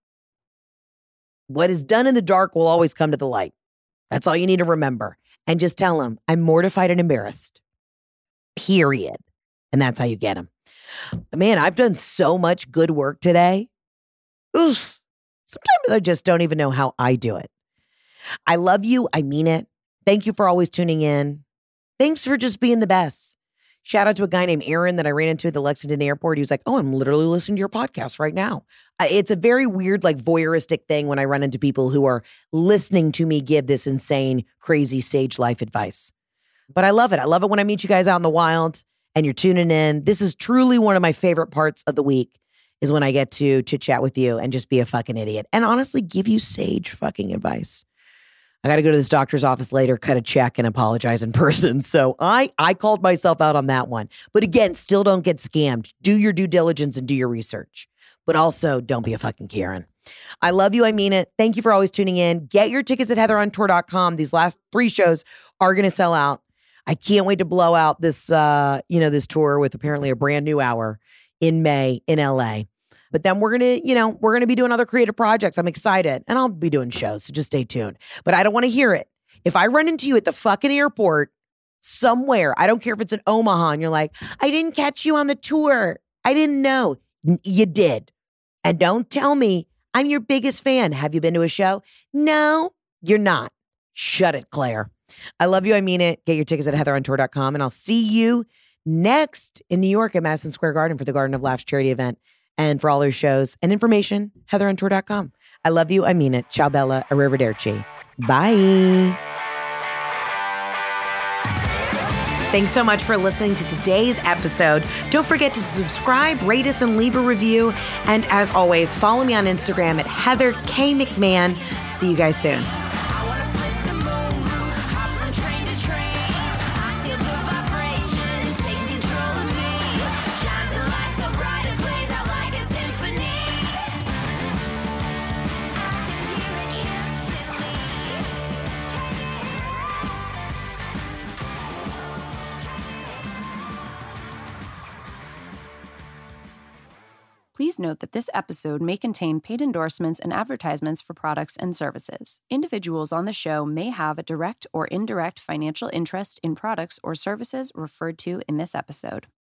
what is done in the dark will always come to the light. That's all you need to remember. And just tell them, I'm mortified and embarrassed. Period. And that's how you get them. Man, I've done so much good work today. Oof. Sometimes I just don't even know how I do it. I love you. I mean it. Thank you for always tuning in. Thanks for just being the best. Shout out to a guy named Aaron that I ran into at the Lexington airport. He was like, oh, I'm literally listening to your podcast right now. It's a very weird, like voyeuristic thing when I run into people who are listening to me give this insane, crazy sage life advice. But I love it. I love it when I meet you guys out in the wild and you're tuning in. This is truly one of my favorite parts of the week is when I get to chit chat with you and just be a fucking idiot and honestly give you sage fucking advice. I got to go to this doctor's office later, cut a check and apologize in person. So I, I called myself out on that one. But again, still don't get scammed. Do your due diligence and do your research. But also don't be a fucking Karen. I love you. I mean it. Thank you for always tuning in. Get your tickets at heather on tour dot com. These last three shows are going to sell out. I can't wait to blow out this, uh, you know, this tour with apparently a brand new hour in May in L A. But then we're going to, you know, we're going to be doing other creative projects. I'm excited. And I'll be doing shows, so just stay tuned. But I don't want to hear it. If I run into you at the fucking airport somewhere, I don't care if it's in Omaha, and you're like, I didn't catch you on the tour. I didn't know. N- you did. And don't tell me I'm your biggest fan. Have you been to a show? No, you're not. Shut it, Claire. I love you. I mean it. Get your tickets at heather on tour dot com. And I'll see you next in New York at Madison Square Garden for the Garden of Laughs charity event. And for all their shows and information, heather on tour dot com. I love you. I mean it. Ciao, Bella. Arrivederci. Bye. Thanks so much for listening to today's episode. Don't forget to subscribe, rate us, and leave a review. And as always, follow me on Instagram at Heather K. McMahon. See you guys soon. Please note that this episode may contain paid endorsements and advertisements for products and services. Individuals on the show may have a direct or indirect financial interest in products or services referred to in this episode.